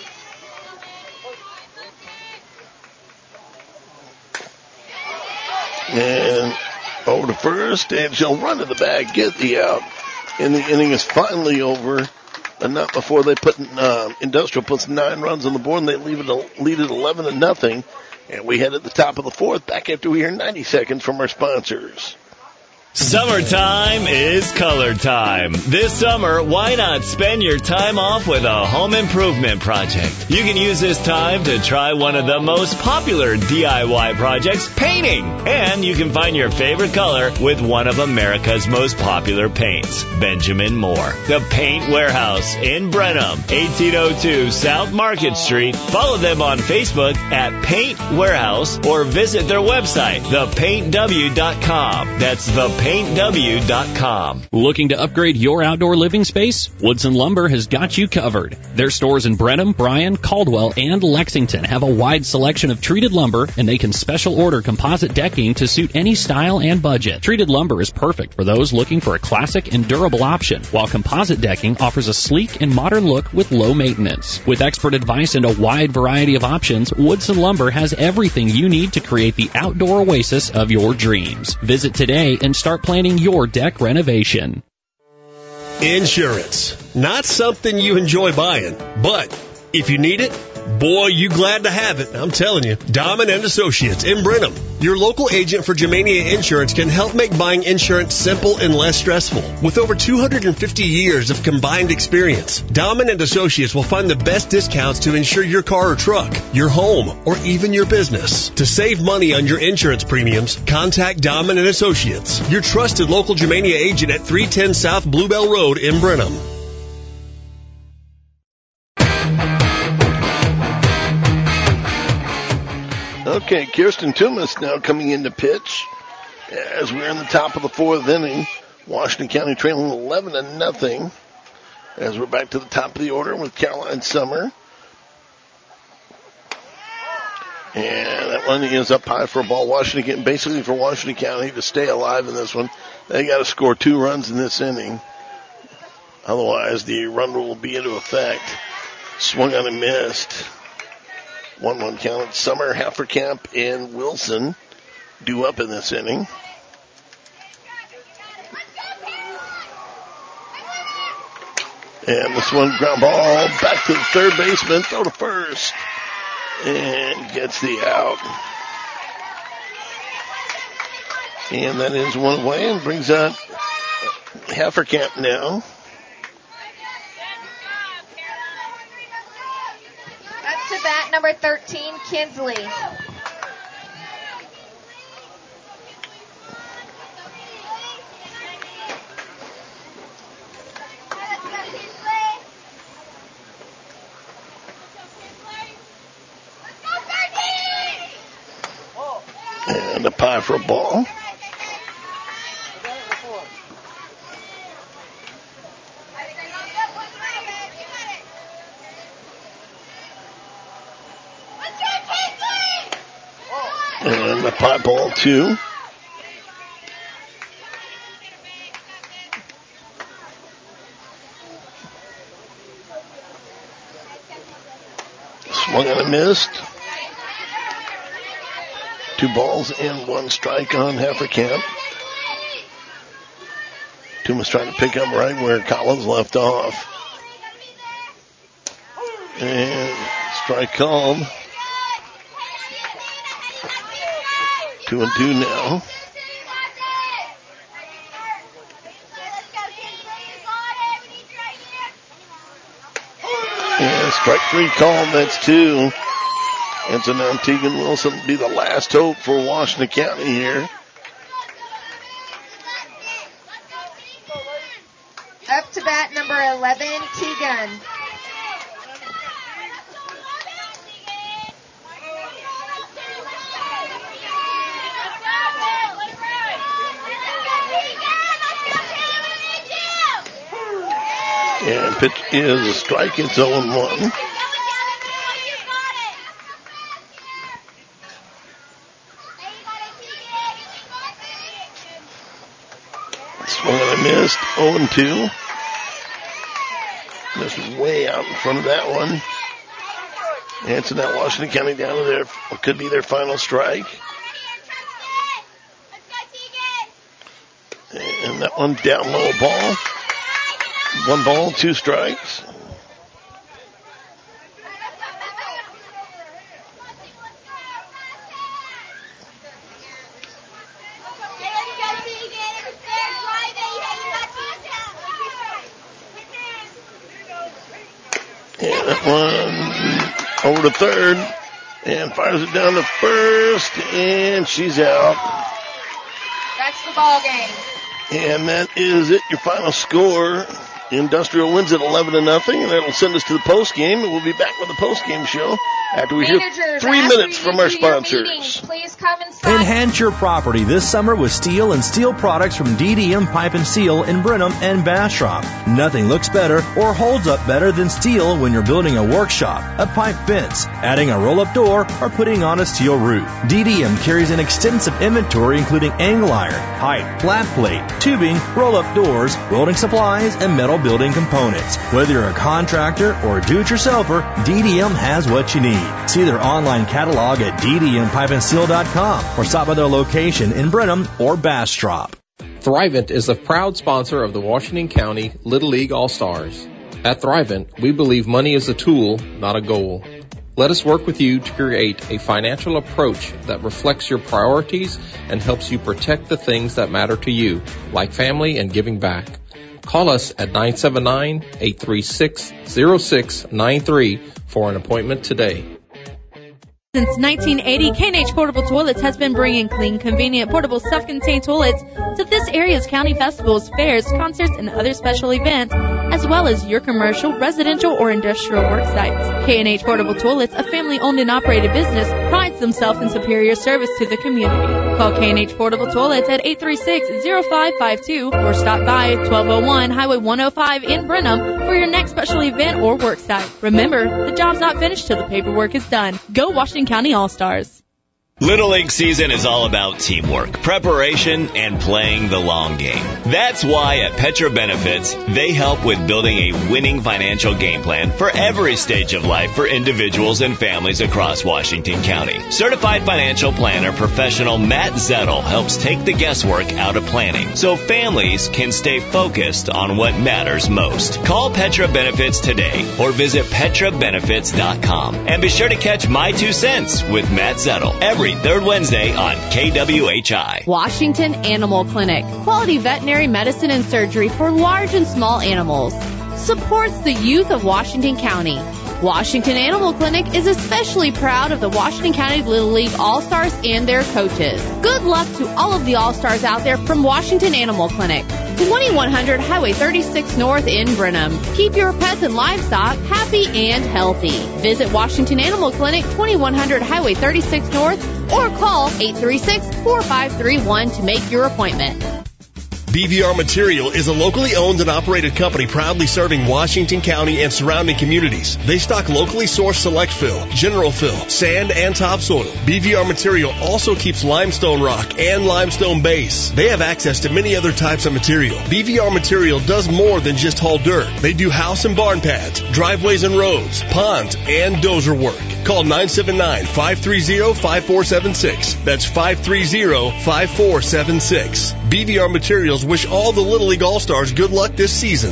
And over to first, and she'll run to the bag, get the out. And the inning is finally over. And not before they put, Industrial puts 9 runs on the board, and they lead it 11-0. And we head at the top of the 4th, back after we hear 90 seconds from our sponsors. Summertime is color time. This summer, why not spend your time off with a home improvement project? You can use this time to try one of the most popular DIY projects, painting. And you can find your favorite color with one of America's most popular paints, Benjamin Moore. The Paint Warehouse in Brenham, 1802 South Market Street. Follow them on Facebook at Paint Warehouse or visit their website, thepaintw.com. That's thepaintw.com. Looking to upgrade your outdoor living space? Woodson Lumber has got you covered. Their stores in Brenham, Bryan, Caldwell, and Lexington have a wide selection of treated lumber, and they can special order composite decking to suit any style and budget. Treated lumber is perfect for those looking for a classic and durable option, while composite decking offers a sleek and modern look with low maintenance. With expert advice and a wide variety of options, Woodson Lumber has everything you need to create the outdoor oasis of your dreams. Visit today and start planning your deck renovation. Insurance. Not something you enjoy buying, but if you need it, boy, you glad to have it. I'm telling you. Dahman and Associates in Brenham. Your local agent for Germania Insurance can help make buying insurance simple and less stressful. With over 250 years of combined experience, Dahman and Associates will find the best discounts to insure your car or truck, your home, or even your business. To save money on your insurance premiums, contact Dahman and Associates, your trusted local Germania agent at 310 South Bluebell Road in Brenham. Okay, Kirsten Toomas now coming in to pitch as we're in the top of the 4th inning. Washington County trailing 11-0 as we're back to the top of the order with Caroline Summer. And that one is up high for a ball. Washington, basically for Washington County to stay alive in this one, they got to score 2 runs in this inning. Otherwise, the run rule will be into effect. Swung on and missed. 1-1 count. Summer, Haferkamp, and Wilson due up in this inning. And this one, ground ball back to the third baseman, throw to first, and gets the out. And that is one away and brings out Haferkamp now. Up to bat, number 13, Kinsley. And a pie for a ball. And a pie ball, 2. Swung and a missed. 2 balls and 1 strike on Haferkamp. Toomas trying to pick up right where Collins left off. And strike called. 2-2 now. And strike 3 called, that's 2. And so now Tegan Wilson will be the last hope for Washington County here. Up to bat, number 11, Tegan. And pitch is a strike. It's 0-1. Swung and a missed. 0-2. Just way out in front of that one. And so now Washington County down to their, what could be their final strike. And that one down low ball. 1 ball, 2 strikes. And that one over to third and fires it down to first, and she's out. That's the ball game. And that is it, your final score. Industrial wins at 11-0, and that'll send us to the post game, and we'll be back with the post game show after we hear 3 minutes from our sponsors. Please come inside. Enhance your property this summer with steel and steel products from DDM Pipe and Seal in Brenham and Bastrop. Nothing looks better or holds up better than steel when you're building a workshop, a pipe fence, adding a roll-up door, or putting on a steel roof. DDM carries an extensive inventory including angle iron, pipe, flat plate, tubing, roll-up doors, welding supplies, and metal building components. Whether you're a contractor or a do-it-yourselfer, DDM has what you need. See their online catalog at ddmpipeandsteel.com or stop by their location in Brenham or Bastrop. Thrivent is the proud sponsor of the Washington County Little League All-Stars. At Thrivent, we believe money is a tool, not a goal. Let us work with you to create a financial approach that reflects your priorities and helps you protect the things that matter to you, like family and giving back. Call us at 979-836-0693 for an appointment today. Since 1980, K&H Portable Toilets has been bringing clean, convenient, portable, self-contained toilets to this area's county festivals, fairs, concerts, and other special events, as well as your commercial, residential, or industrial work sites. K&H Portable Toilets, a family-owned and operated business, prides themselves in superior service to the community. Call K&H Portable Toilets at 836-0552 or stop by 1201 Highway 105 in Brenham for your next special event or work site. Remember, the job's not finished till the paperwork is done. Go Washington County All-Stars. Little League season is all about teamwork, preparation, and playing the long game. That's why at Petra Benefits, they help with building a winning financial game plan for every stage of life for individuals and families across Washington County. Certified financial planner professional Matt Zettel helps take the guesswork out of planning so families can stay focused on what matters most. Call Petra Benefits today or visit petrabenefits.com. And be sure to catch My 2 Cents with Matt Zettel every third Wednesday on KWHI. Washington Animal Clinic. Quality veterinary medicine and surgery for large and small animals. Supports the youth of Washington County. Washington Animal Clinic is especially proud of the Washington County Little League All-Stars and their coaches. Good luck to all of the All-Stars out there from Washington Animal Clinic. 2100 Highway 36 North in Brenham. Keep your pets and livestock happy and healthy. Visit Washington Animal Clinic, 2100 Highway 36 North, or call 836-4531 to make your appointment. BVR Material is a locally owned and operated company proudly serving Washington County and surrounding communities. They stock locally sourced select fill, general fill, sand, and topsoil. BVR Material also keeps limestone rock and limestone base. They have access to many other types of material. BVR Material does more than just haul dirt. They do house and barn pads, driveways and roads, ponds, and dozer work. Call 979-530-5476. That's 530-5476. BVR Materials wish all the Little League All-Stars good luck this season.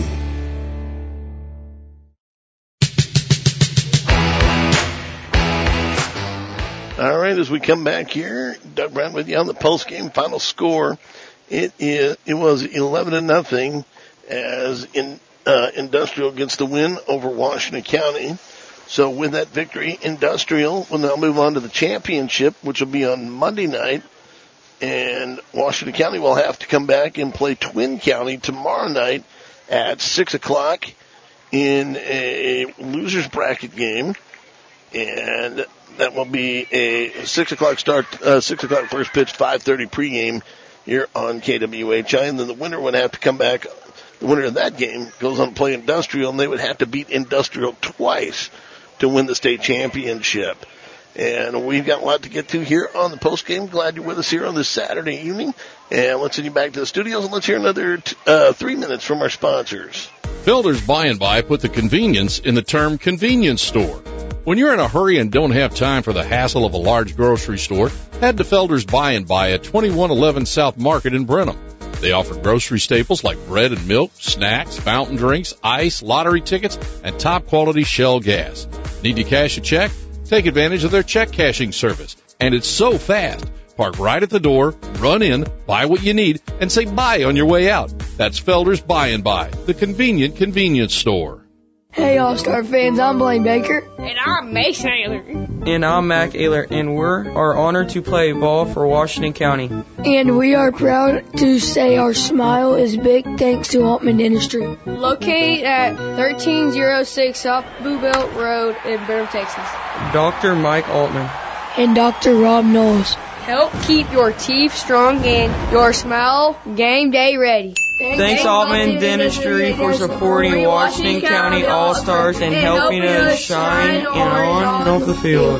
All right, as we come back here, Doug Brown with you on the post-game final score. It was 11-0 as Industrial gets the win over Washington County. So with that victory, Industrial will now move on to the championship, which will be on Monday night. And Washington County will have to come back and play Twin County tomorrow night at 6 o'clock in a loser's bracket game. And that will be a 6 o'clock start, 6 o'clock first pitch, 5:30 pregame here on KWHI. And then the winner would have to come back. The winner of that game goes on to play Industrial, and they would have to beat Industrial twice to win the state championship. And we've got a lot to get to here on the postgame. Glad you're with us here on this Saturday evening. And let's send you back to the studios, and let's hear another 3 minutes from our sponsors. Felder's By and By put the convenience in the term convenience store. When you're in a hurry and don't have time for the hassle of a large grocery store, head to Felder's By and By at 2111 South Market in Brenham. They offer grocery staples like bread and milk, snacks, fountain drinks, ice, lottery tickets, and top-quality Shell gas. Need to cash a check? Take advantage of their check cashing service. And it's so fast. Park right at the door, run in, buy what you need, and say bye on your way out. That's Felder's By and By, the convenient convenience store. Hey, All-Star fans, I'm Blaine Baker. And I'm Mason Ayler. And I'm Mac Ayler, and we are honored to play ball for Washington County. And we are proud to say our smile is big thanks to Altman Dentistry. Located at 1306 South Blue Belt Road in Brenham, Texas. Dr. Mike Altman. And Dr. Rob Knowles. Help keep your teeth strong and your smile game day ready. Thanks Altman Dentistry for supporting Washington County All-Stars and helping us shine and on and off the field.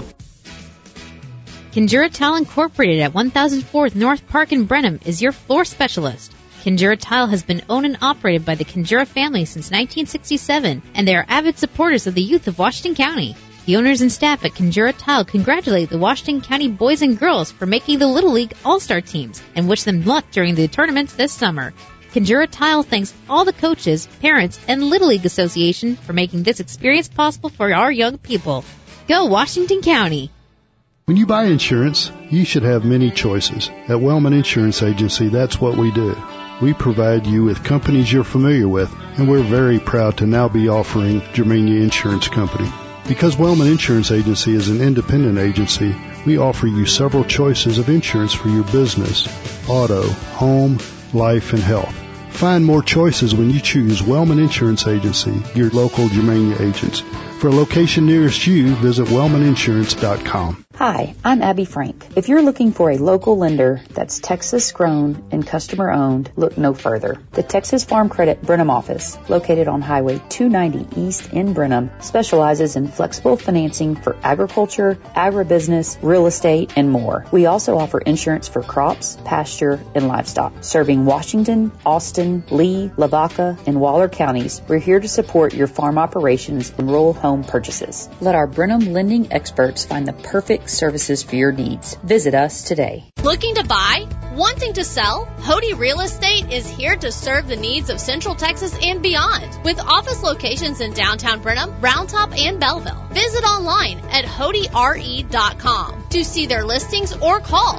Kinjura Tile Incorporated at 1004th North Park in Brenham is your floor specialist. Kinjura Tile has been owned and operated by the Kinjura family since 1967, and they are avid supporters of the youth of Washington County. The owners and staff at Kinjura Tile congratulate the Washington County boys and girls for making the Little League All-Star teams and wish them luck during the tournaments this summer. Kinjura Tile thanks all the coaches, parents, and Little League Association for making this experience possible for our young people. Go Washington County! When you buy insurance, you should have many choices. At Wellman Insurance Agency, that's what we do. We provide you with companies you're familiar with, and we're very proud to now be offering Germania Insurance Company. Because Wellman Insurance Agency is an independent agency, we offer you several choices of insurance for your business, auto, home, life, and health. Find more choices when you choose Wellman Insurance Agency, your local Germania agents. For a location nearest you, visit wellmaninsurance.com. Hi, I'm Abby Frank. If you're looking for a local lender that's Texas grown and customer owned, look no further. The Texas Farm Credit Brenham office, located on Highway 290 East in Brenham, specializes in flexible financing for agriculture, agribusiness, real estate, and more. We also offer insurance for crops, pasture, and livestock. Serving Washington, Austin, Lee, Lavaca, and Waller counties, we're here to support your farm operations and rural home purchases. Let our Brenham lending experts find the perfect services for your needs. Visit us today. Looking to buy? Wanting to sell? Hody Real Estate is here to serve the needs of Central Texas and beyond. With office locations in downtown Brenham, Round Top, and Belleville. Visit online at HodyRE.com to see their listings or call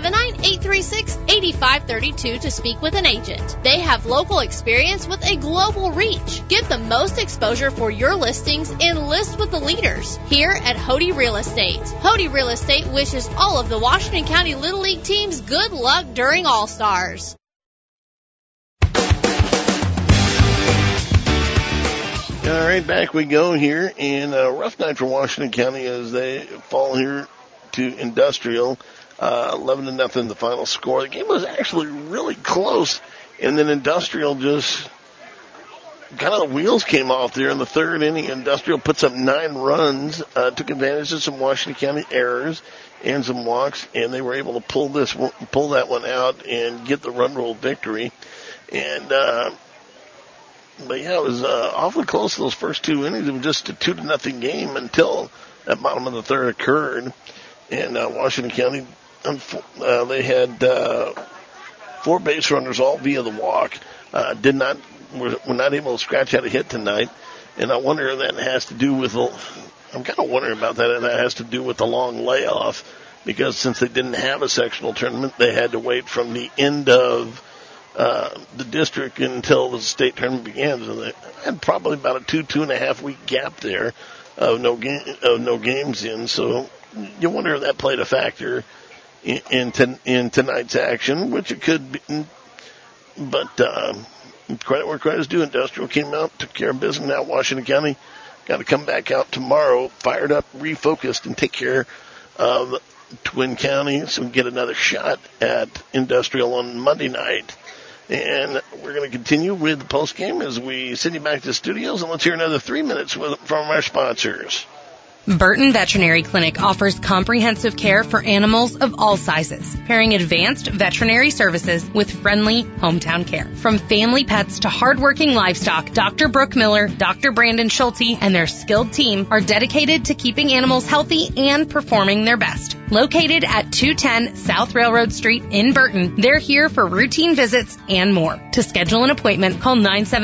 979-836-8532 to speak with an agent. They have local experience with a global reach. Get the most exposure for your listings and list with the leaders here at Hody Real Estate. Hody Real Estate wishes all of the Washington County Little League teams good luck during All-Stars. All right, back we go here, and a rough night for Washington County as they fall here to Industrial, 11-0 the final score. The game was actually really close, and then Industrial just kind of the wheels came off there in the third inning. Industrial puts up 9 runs, took advantage of some Washington County errors and some walks, and they were able to pull that one out and get the run rule victory. And but yeah, it was awfully close to those first 2 innings. It was just a 2-0 game until that bottom of the third occurred. And Washington County, they had 4 base runners all via the walk. Were not able to scratch out a hit tonight, and I wonder if that has to do with I'm kind of wondering about that. If that has to do with the long layoff, because since they didn't have a sectional tournament, they had to wait from the end of the district until the state tournament began. So they had probably about a 2.5 week gap there of no games in. So you wonder if that played a factor in tonight's action, which it could be. But credit where credit is due. Industrial came out, took care of business. Now Washington County got to come back out tomorrow, fired up, refocused, and take care of Twin County, so we can get another shot at Industrial on Monday night. And we're going to continue with the post game as we send you back to the studios, and let's hear another 3 minutes from our sponsors. Burton Veterinary Clinic offers comprehensive care for animals of all sizes, pairing advanced veterinary services with friendly hometown care. From family pets to hardworking livestock, Dr. Brooke Miller, Dr. Brandon Schulte, and their skilled team are dedicated to keeping animals healthy and performing their best. Located at 210 South Railroad Street in Burton, they're here for routine visits and more. To schedule an appointment, call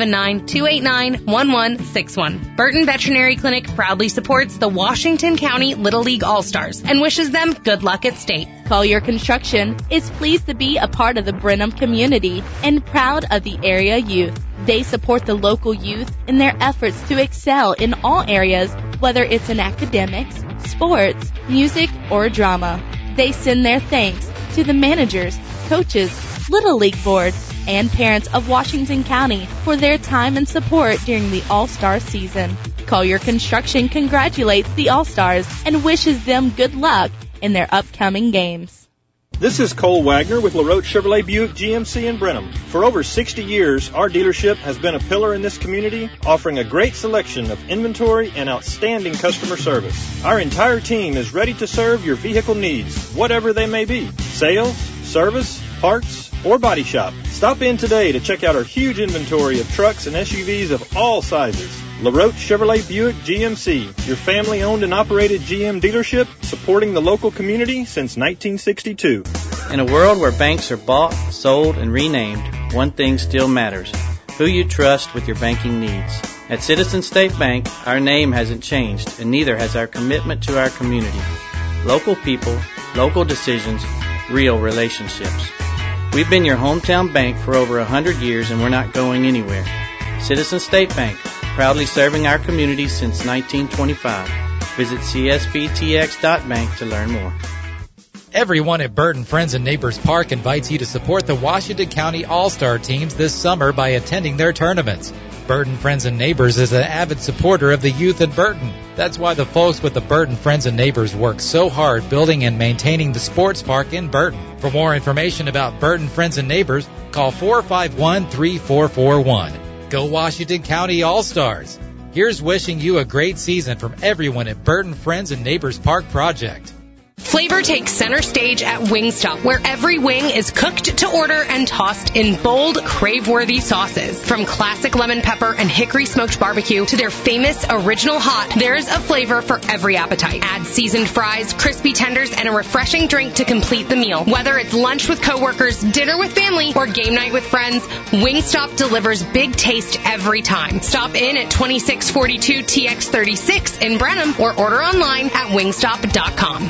979-289-1161. Burton Veterinary Clinic proudly supports the Washington County Little League All-Stars and wishes them good luck at state. Collier Construction is pleased to be a part of the Brenham community and proud of the area youth. They support the local youth in their efforts to excel in all areas, whether it's in academics, sports, music, or drama. They send their thanks to the managers, coaches, Little League Board, and parents of Washington County for their time and support during the All-Star season. Collier Construction congratulates the All-Stars and wishes them good luck in their upcoming games. This is Cole Wagner with LaRoche Chevrolet Buick GMC in Brenham. For over 60 years, our dealership has been a pillar in this community, offering a great selection of inventory and outstanding customer service. Our entire team is ready to serve your vehicle needs, whatever they may be. Sales, service, parts, or body shop. Stop in today to check out our huge inventory of trucks and SUVs of all sizes. LaRoche Chevrolet Buick GMC, your family-owned and operated GM dealership, supporting the local community since 1962. In a world where banks are bought, sold, and renamed, one thing still matters: who you trust with your banking needs. At Citizen State Bank, our name hasn't changed, and neither has our commitment to our community. Local people, local decisions, real relationships. We've been your hometown bank for over 100 years, and we're not going anywhere. Citizen State Bank, proudly serving our community since 1925. Visit csbtx.bank to learn more. Everyone at Burton Friends and Neighbors Park invites you to support the Washington County All-Star teams this summer by attending their tournaments. Burton Friends and Neighbors is an avid supporter of the youth in Burton. That's why the folks with the Burton Friends and Neighbors work so hard building and maintaining the sports park in Burton. For more information about Burton Friends and Neighbors, call 451-3441. Go Washington County All-Stars. Here's wishing you a great season from everyone at Burton Friends and Neighbors Park Project. Flavor takes center stage at Wingstop, where every wing is cooked to order and tossed in bold, crave-worthy sauces. From classic lemon pepper and hickory smoked barbecue to their famous original hot, there's a flavor for every appetite. Add seasoned fries, crispy tenders, and a refreshing drink to complete the meal. Whether it's lunch with coworkers, dinner with family, or game night with friends, Wingstop delivers big taste every time. Stop in at 2642 TX36 in Brenham or order online at wingstop.com.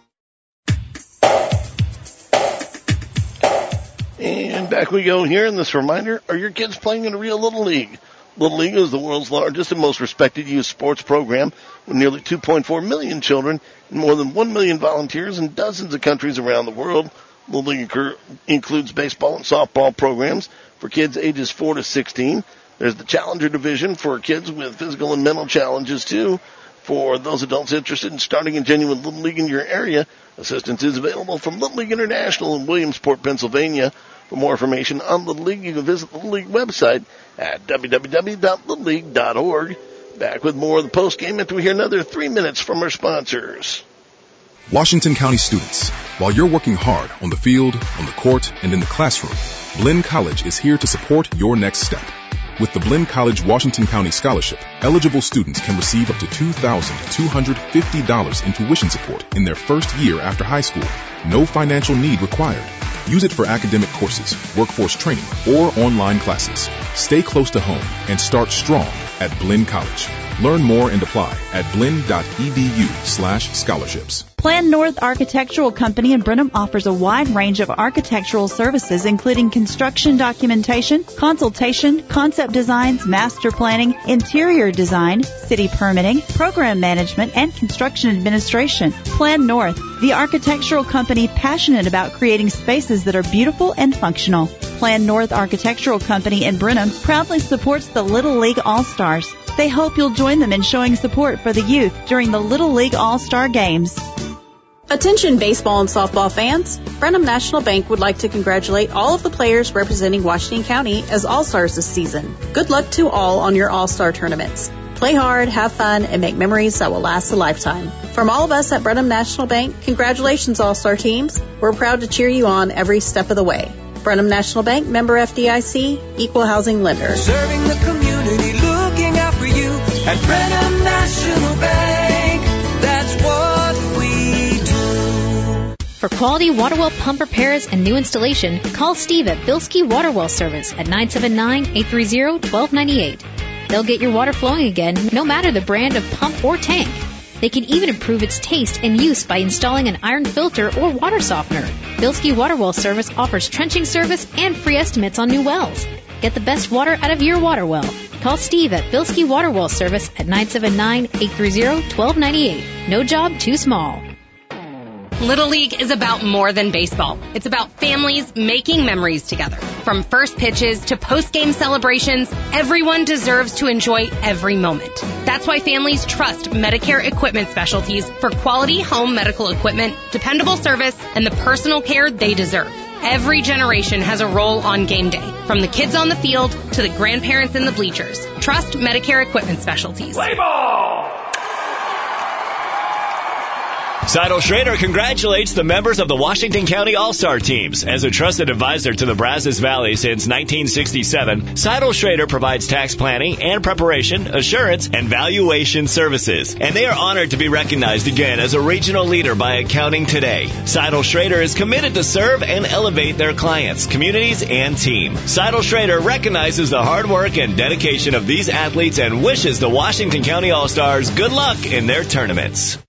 And back we go here in this reminder. Are your kids playing in a real Little League? Little League is the world's largest and most respected youth sports program with nearly 2.4 million children and more than 1 million volunteers in dozens of countries around the world. Little League includes baseball and softball programs for kids ages 4 to 16. There's the Challenger Division for kids with physical and mental challenges, too. For those adults interested in starting a genuine Little League in your area, assistance is available from Little League International in Williamsport, Pennsylvania. For more information on Little League, you can visit the Little League website at www.littleleague.org. Back with more of the postgame after we hear another 3 minutes from our sponsors. Washington County students, while you're working hard on the field, on the court, and in the classroom, Blinn College is here to support your next step. With the Blinn College Washington County Scholarship, eligible students can receive up to $2,250 in tuition support in their first year after high school. No financial need required. Use it for academic courses, workforce training, or online classes. Stay close to home and start strong at Blinn College. Learn more and apply at blinn.edu/scholarships. Plan North Architectural Company in Brenham offers a wide range of architectural services, including construction documentation, consultation, concept designs, master planning, interior design, city permitting, program management, and construction administration. Plan North, the architectural company passionate about creating spaces that are beautiful and functional. Plan North Architectural Company in Brenham proudly supports the Little League All-Stars. They hope you'll join them in showing support for the youth during the Little League All-Star Games. Attention baseball and softball fans. Brenham National Bank would like to congratulate all of the players representing Washington County as All-Stars this season. Good luck to all on your All-Star tournaments. Play hard, have fun, and make memories that will last a lifetime. From all of us at Brenham National Bank, congratulations, All-Star teams. We're proud to cheer you on every step of the way. Brenham National Bank, member FDIC, equal housing lender. Serving the community, looking out for you at Brenham National Bank. That's what we do. For quality water well pump repairs and new installation, call Steve at Bilski Water Well Service at 979-830-1298. They'll get your water flowing again, no matter the brand of pump or tank. They can even improve its taste and use by installing an iron filter or water softener. Bilski Water Well Service offers trenching service and free estimates on new wells. Get the best water out of your water well. Call Steve at Bilski Water Well Service at 979-830-1298. No job too small. Little League is about more than baseball. It's about families making memories together. From first pitches to post-game celebrations, everyone deserves to enjoy every moment. That's why families trust Medicare Equipment Specialties for quality home medical equipment, dependable service, and the personal care they deserve. Every generation has a role on game day, from the kids on the field to the grandparents in the bleachers. Trust Medicare Equipment Specialties. Play ball! Seidel Schrader congratulates the members of the Washington County All-Star teams. As a trusted advisor to the Brazos Valley since 1967, Seidel Schrader provides tax planning and preparation, assurance, and valuation services. And they are honored to be recognized again as a regional leader by Accounting Today. Seidel Schrader is committed to serve and elevate their clients, communities, and team. Seidel Schrader recognizes the hard work and dedication of these athletes and wishes the Washington County All-Stars good luck in their tournaments.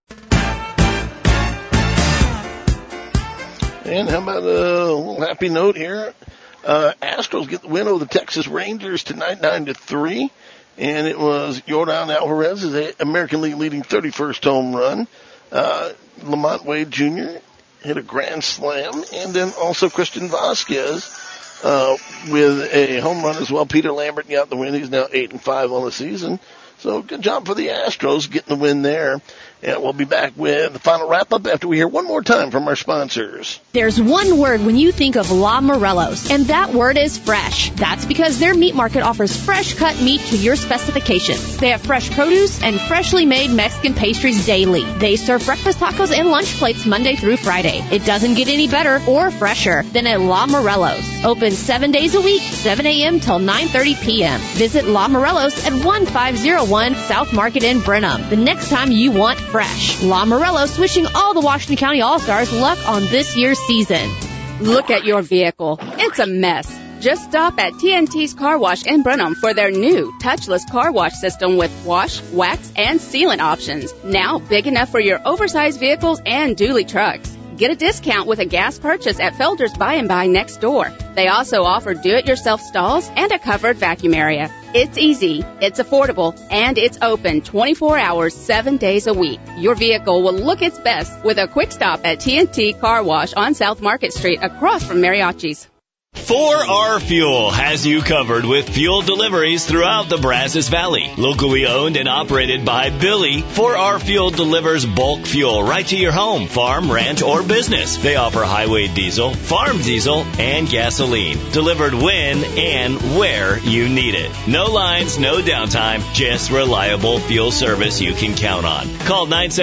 And how about a little happy note here? Astros get the win over the Texas Rangers tonight, 9-3. And it was Yordan Alvarez's American League leading 31st home run. Lamont Wade Jr. hit a grand slam. And then also Christian Vasquez with a home run as well. Peter Lambert got the win. He's now 8-5 on the season. So good job for the Astros getting the win there. And we'll be back with the final wrap-up after we hear one more time from our sponsors. There's one word when you think of La Morelos, and that word is fresh. That's because their meat market offers fresh-cut meat to your specifications. They have fresh produce and freshly made Mexican pastries daily. They serve breakfast tacos and lunch plates Monday through Friday. It doesn't get any better or fresher than at La Morelos. Open 7 days a week, 7 a.m. till 9:30 p.m. Visit La Morelos at 1501 South Market in Brenham. The next time you want fresh. La Morelos wishing all the Washington County All-Stars luck on this year's season. Look at your vehicle. It's a mess. Just stop at TNT's Car Wash in Brenham for their new touchless car wash system with wash, wax, and sealant options. Now big enough for your oversized vehicles and dually trucks. Get a discount with a gas purchase at Felder's Buy and Buy next door. They also offer do-it-yourself stalls and a covered vacuum area. It's easy, it's affordable, and it's open 24 hours, 7 days a week. Your vehicle will look its best with a quick stop at TNT Car Wash on South Market Street across from Mariachi's. 4R Fuel has you covered with fuel deliveries throughout the Brazos Valley. Locally owned and operated by Billy, 4R Fuel delivers bulk fuel right to your home, farm, ranch, or business. They offer highway diesel, farm diesel, and gasoline, delivered when and where you need it. No lines, no downtime, just reliable fuel service you can count on. Call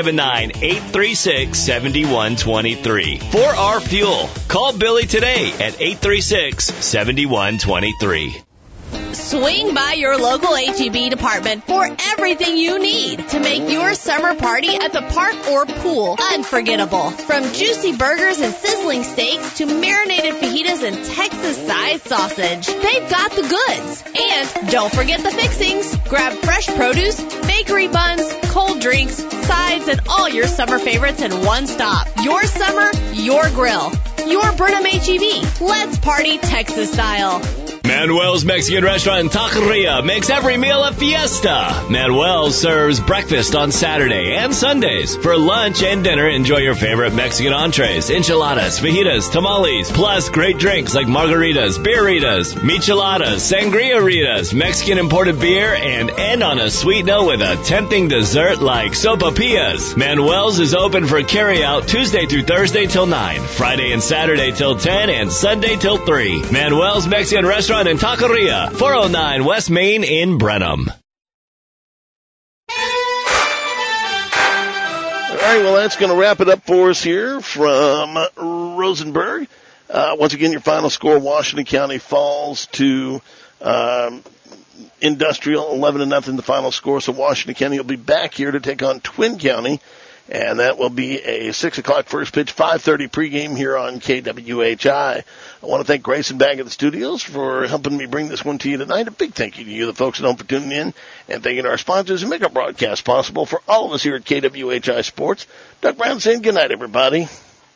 979-836-7123. 4R Fuel. Call Billy today at 836-7123. Swing by your local H-E-B department for everything you need to make your summer party at the park or pool unforgettable. From juicy burgers and sizzling steaks to marinated fajitas and Texas-sized sausage, they've got the goods. And don't forget the fixings. Grab fresh produce, bakery buns, cold drinks, sides, and all your summer favorites in one stop. Your summer, your grill. Your Burnham H-E-B. Let's party Texas style. Manuel's Mexican Restaurant in Taqueria makes every meal a fiesta. Manuel serves breakfast on Saturday and Sundays. For lunch and dinner, enjoy your favorite Mexican entrees, enchiladas, fajitas, tamales, plus great drinks like margaritas, beeritas, micheladas, sangria-ritas, Mexican imported beer, and end on a sweet note with a tempting dessert like sopapillas. Manuel's is open for carryout Tuesday through Thursday till 9, Friday and Saturday till 10, and Sunday till 3. Manuel's Mexican Restaurant in Taqueria, 409 West Main in Brenham. right, well, that's going to wrap it up for us here from Rosenberg. Once again, your final score, Washington County falls to Industrial 11-0, the final score. So Washington County will be back here to take on Twin County, and that will be a 6 o'clock first pitch, 5:30 pregame here on KWHI. I want to thank Grayson back at the studios for helping me bring this one to you tonight. A big thank you to you, the folks at home, for tuning in, and thanking our sponsors who make our broadcast possible. For all of us here at KWHI Sports, Doug Brown saying good night, everybody.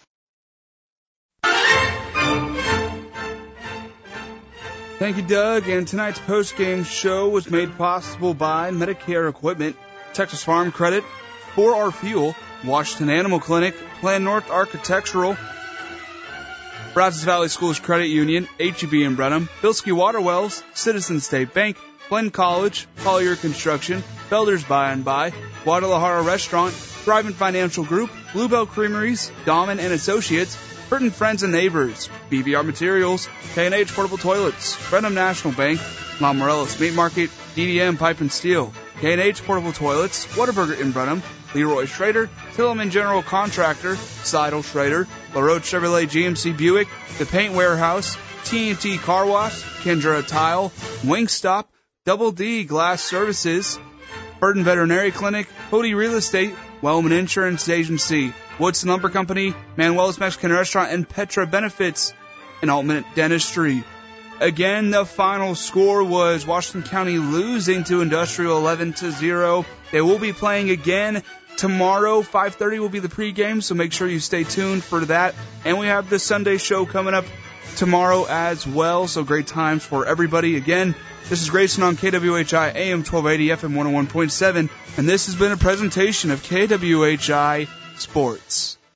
Thank you, Doug. And tonight's post-game show was made possible by Medicare Equipment, Texas Farm Credit, 4R Fuel, Washington Animal Clinic, Plan North Architectural, Brazos Valley Schools Credit Union, HEB in Brenham, Bilski Water Wells, Citizen State Bank, Glenn College, Collier Construction, Felder's By and By, Guadalajara Restaurant, Thrivent Financial Group, Bluebell Creameries, Dahman and Associates, Burton Friends and Neighbors, BVR Materials, K&H Portable Toilets, Brenham National Bank, La Morelos Meat Market, DDM Pipe and Steel, K&H Portable Toilets, Whataburger in Brenham, Leroy Schrader, Tillman General Contractor, Seidel Schrader, LaRoche Chevrolet GMC Buick, The Paint Warehouse, TNT Car Wash, Kendra Tile, Wingstop, Double D Glass Services, Burton Veterinary Clinic, Cody Real Estate, Wellman Insurance Agency, Woodson Lumber Company, Manuel's Mexican Restaurant, and Petra Benefits, and Altman Dentistry. Again, the final score was Washington County losing to Industrial 11-0. They will be playing again tomorrow. 5:30 will be the pregame, so make sure you stay tuned for that. And we have the Sunday show coming up tomorrow as well, so great times for everybody. Again, this is Grayson on KWHI AM 1280 FM 101.7, and this has been a presentation of KWHI Sports.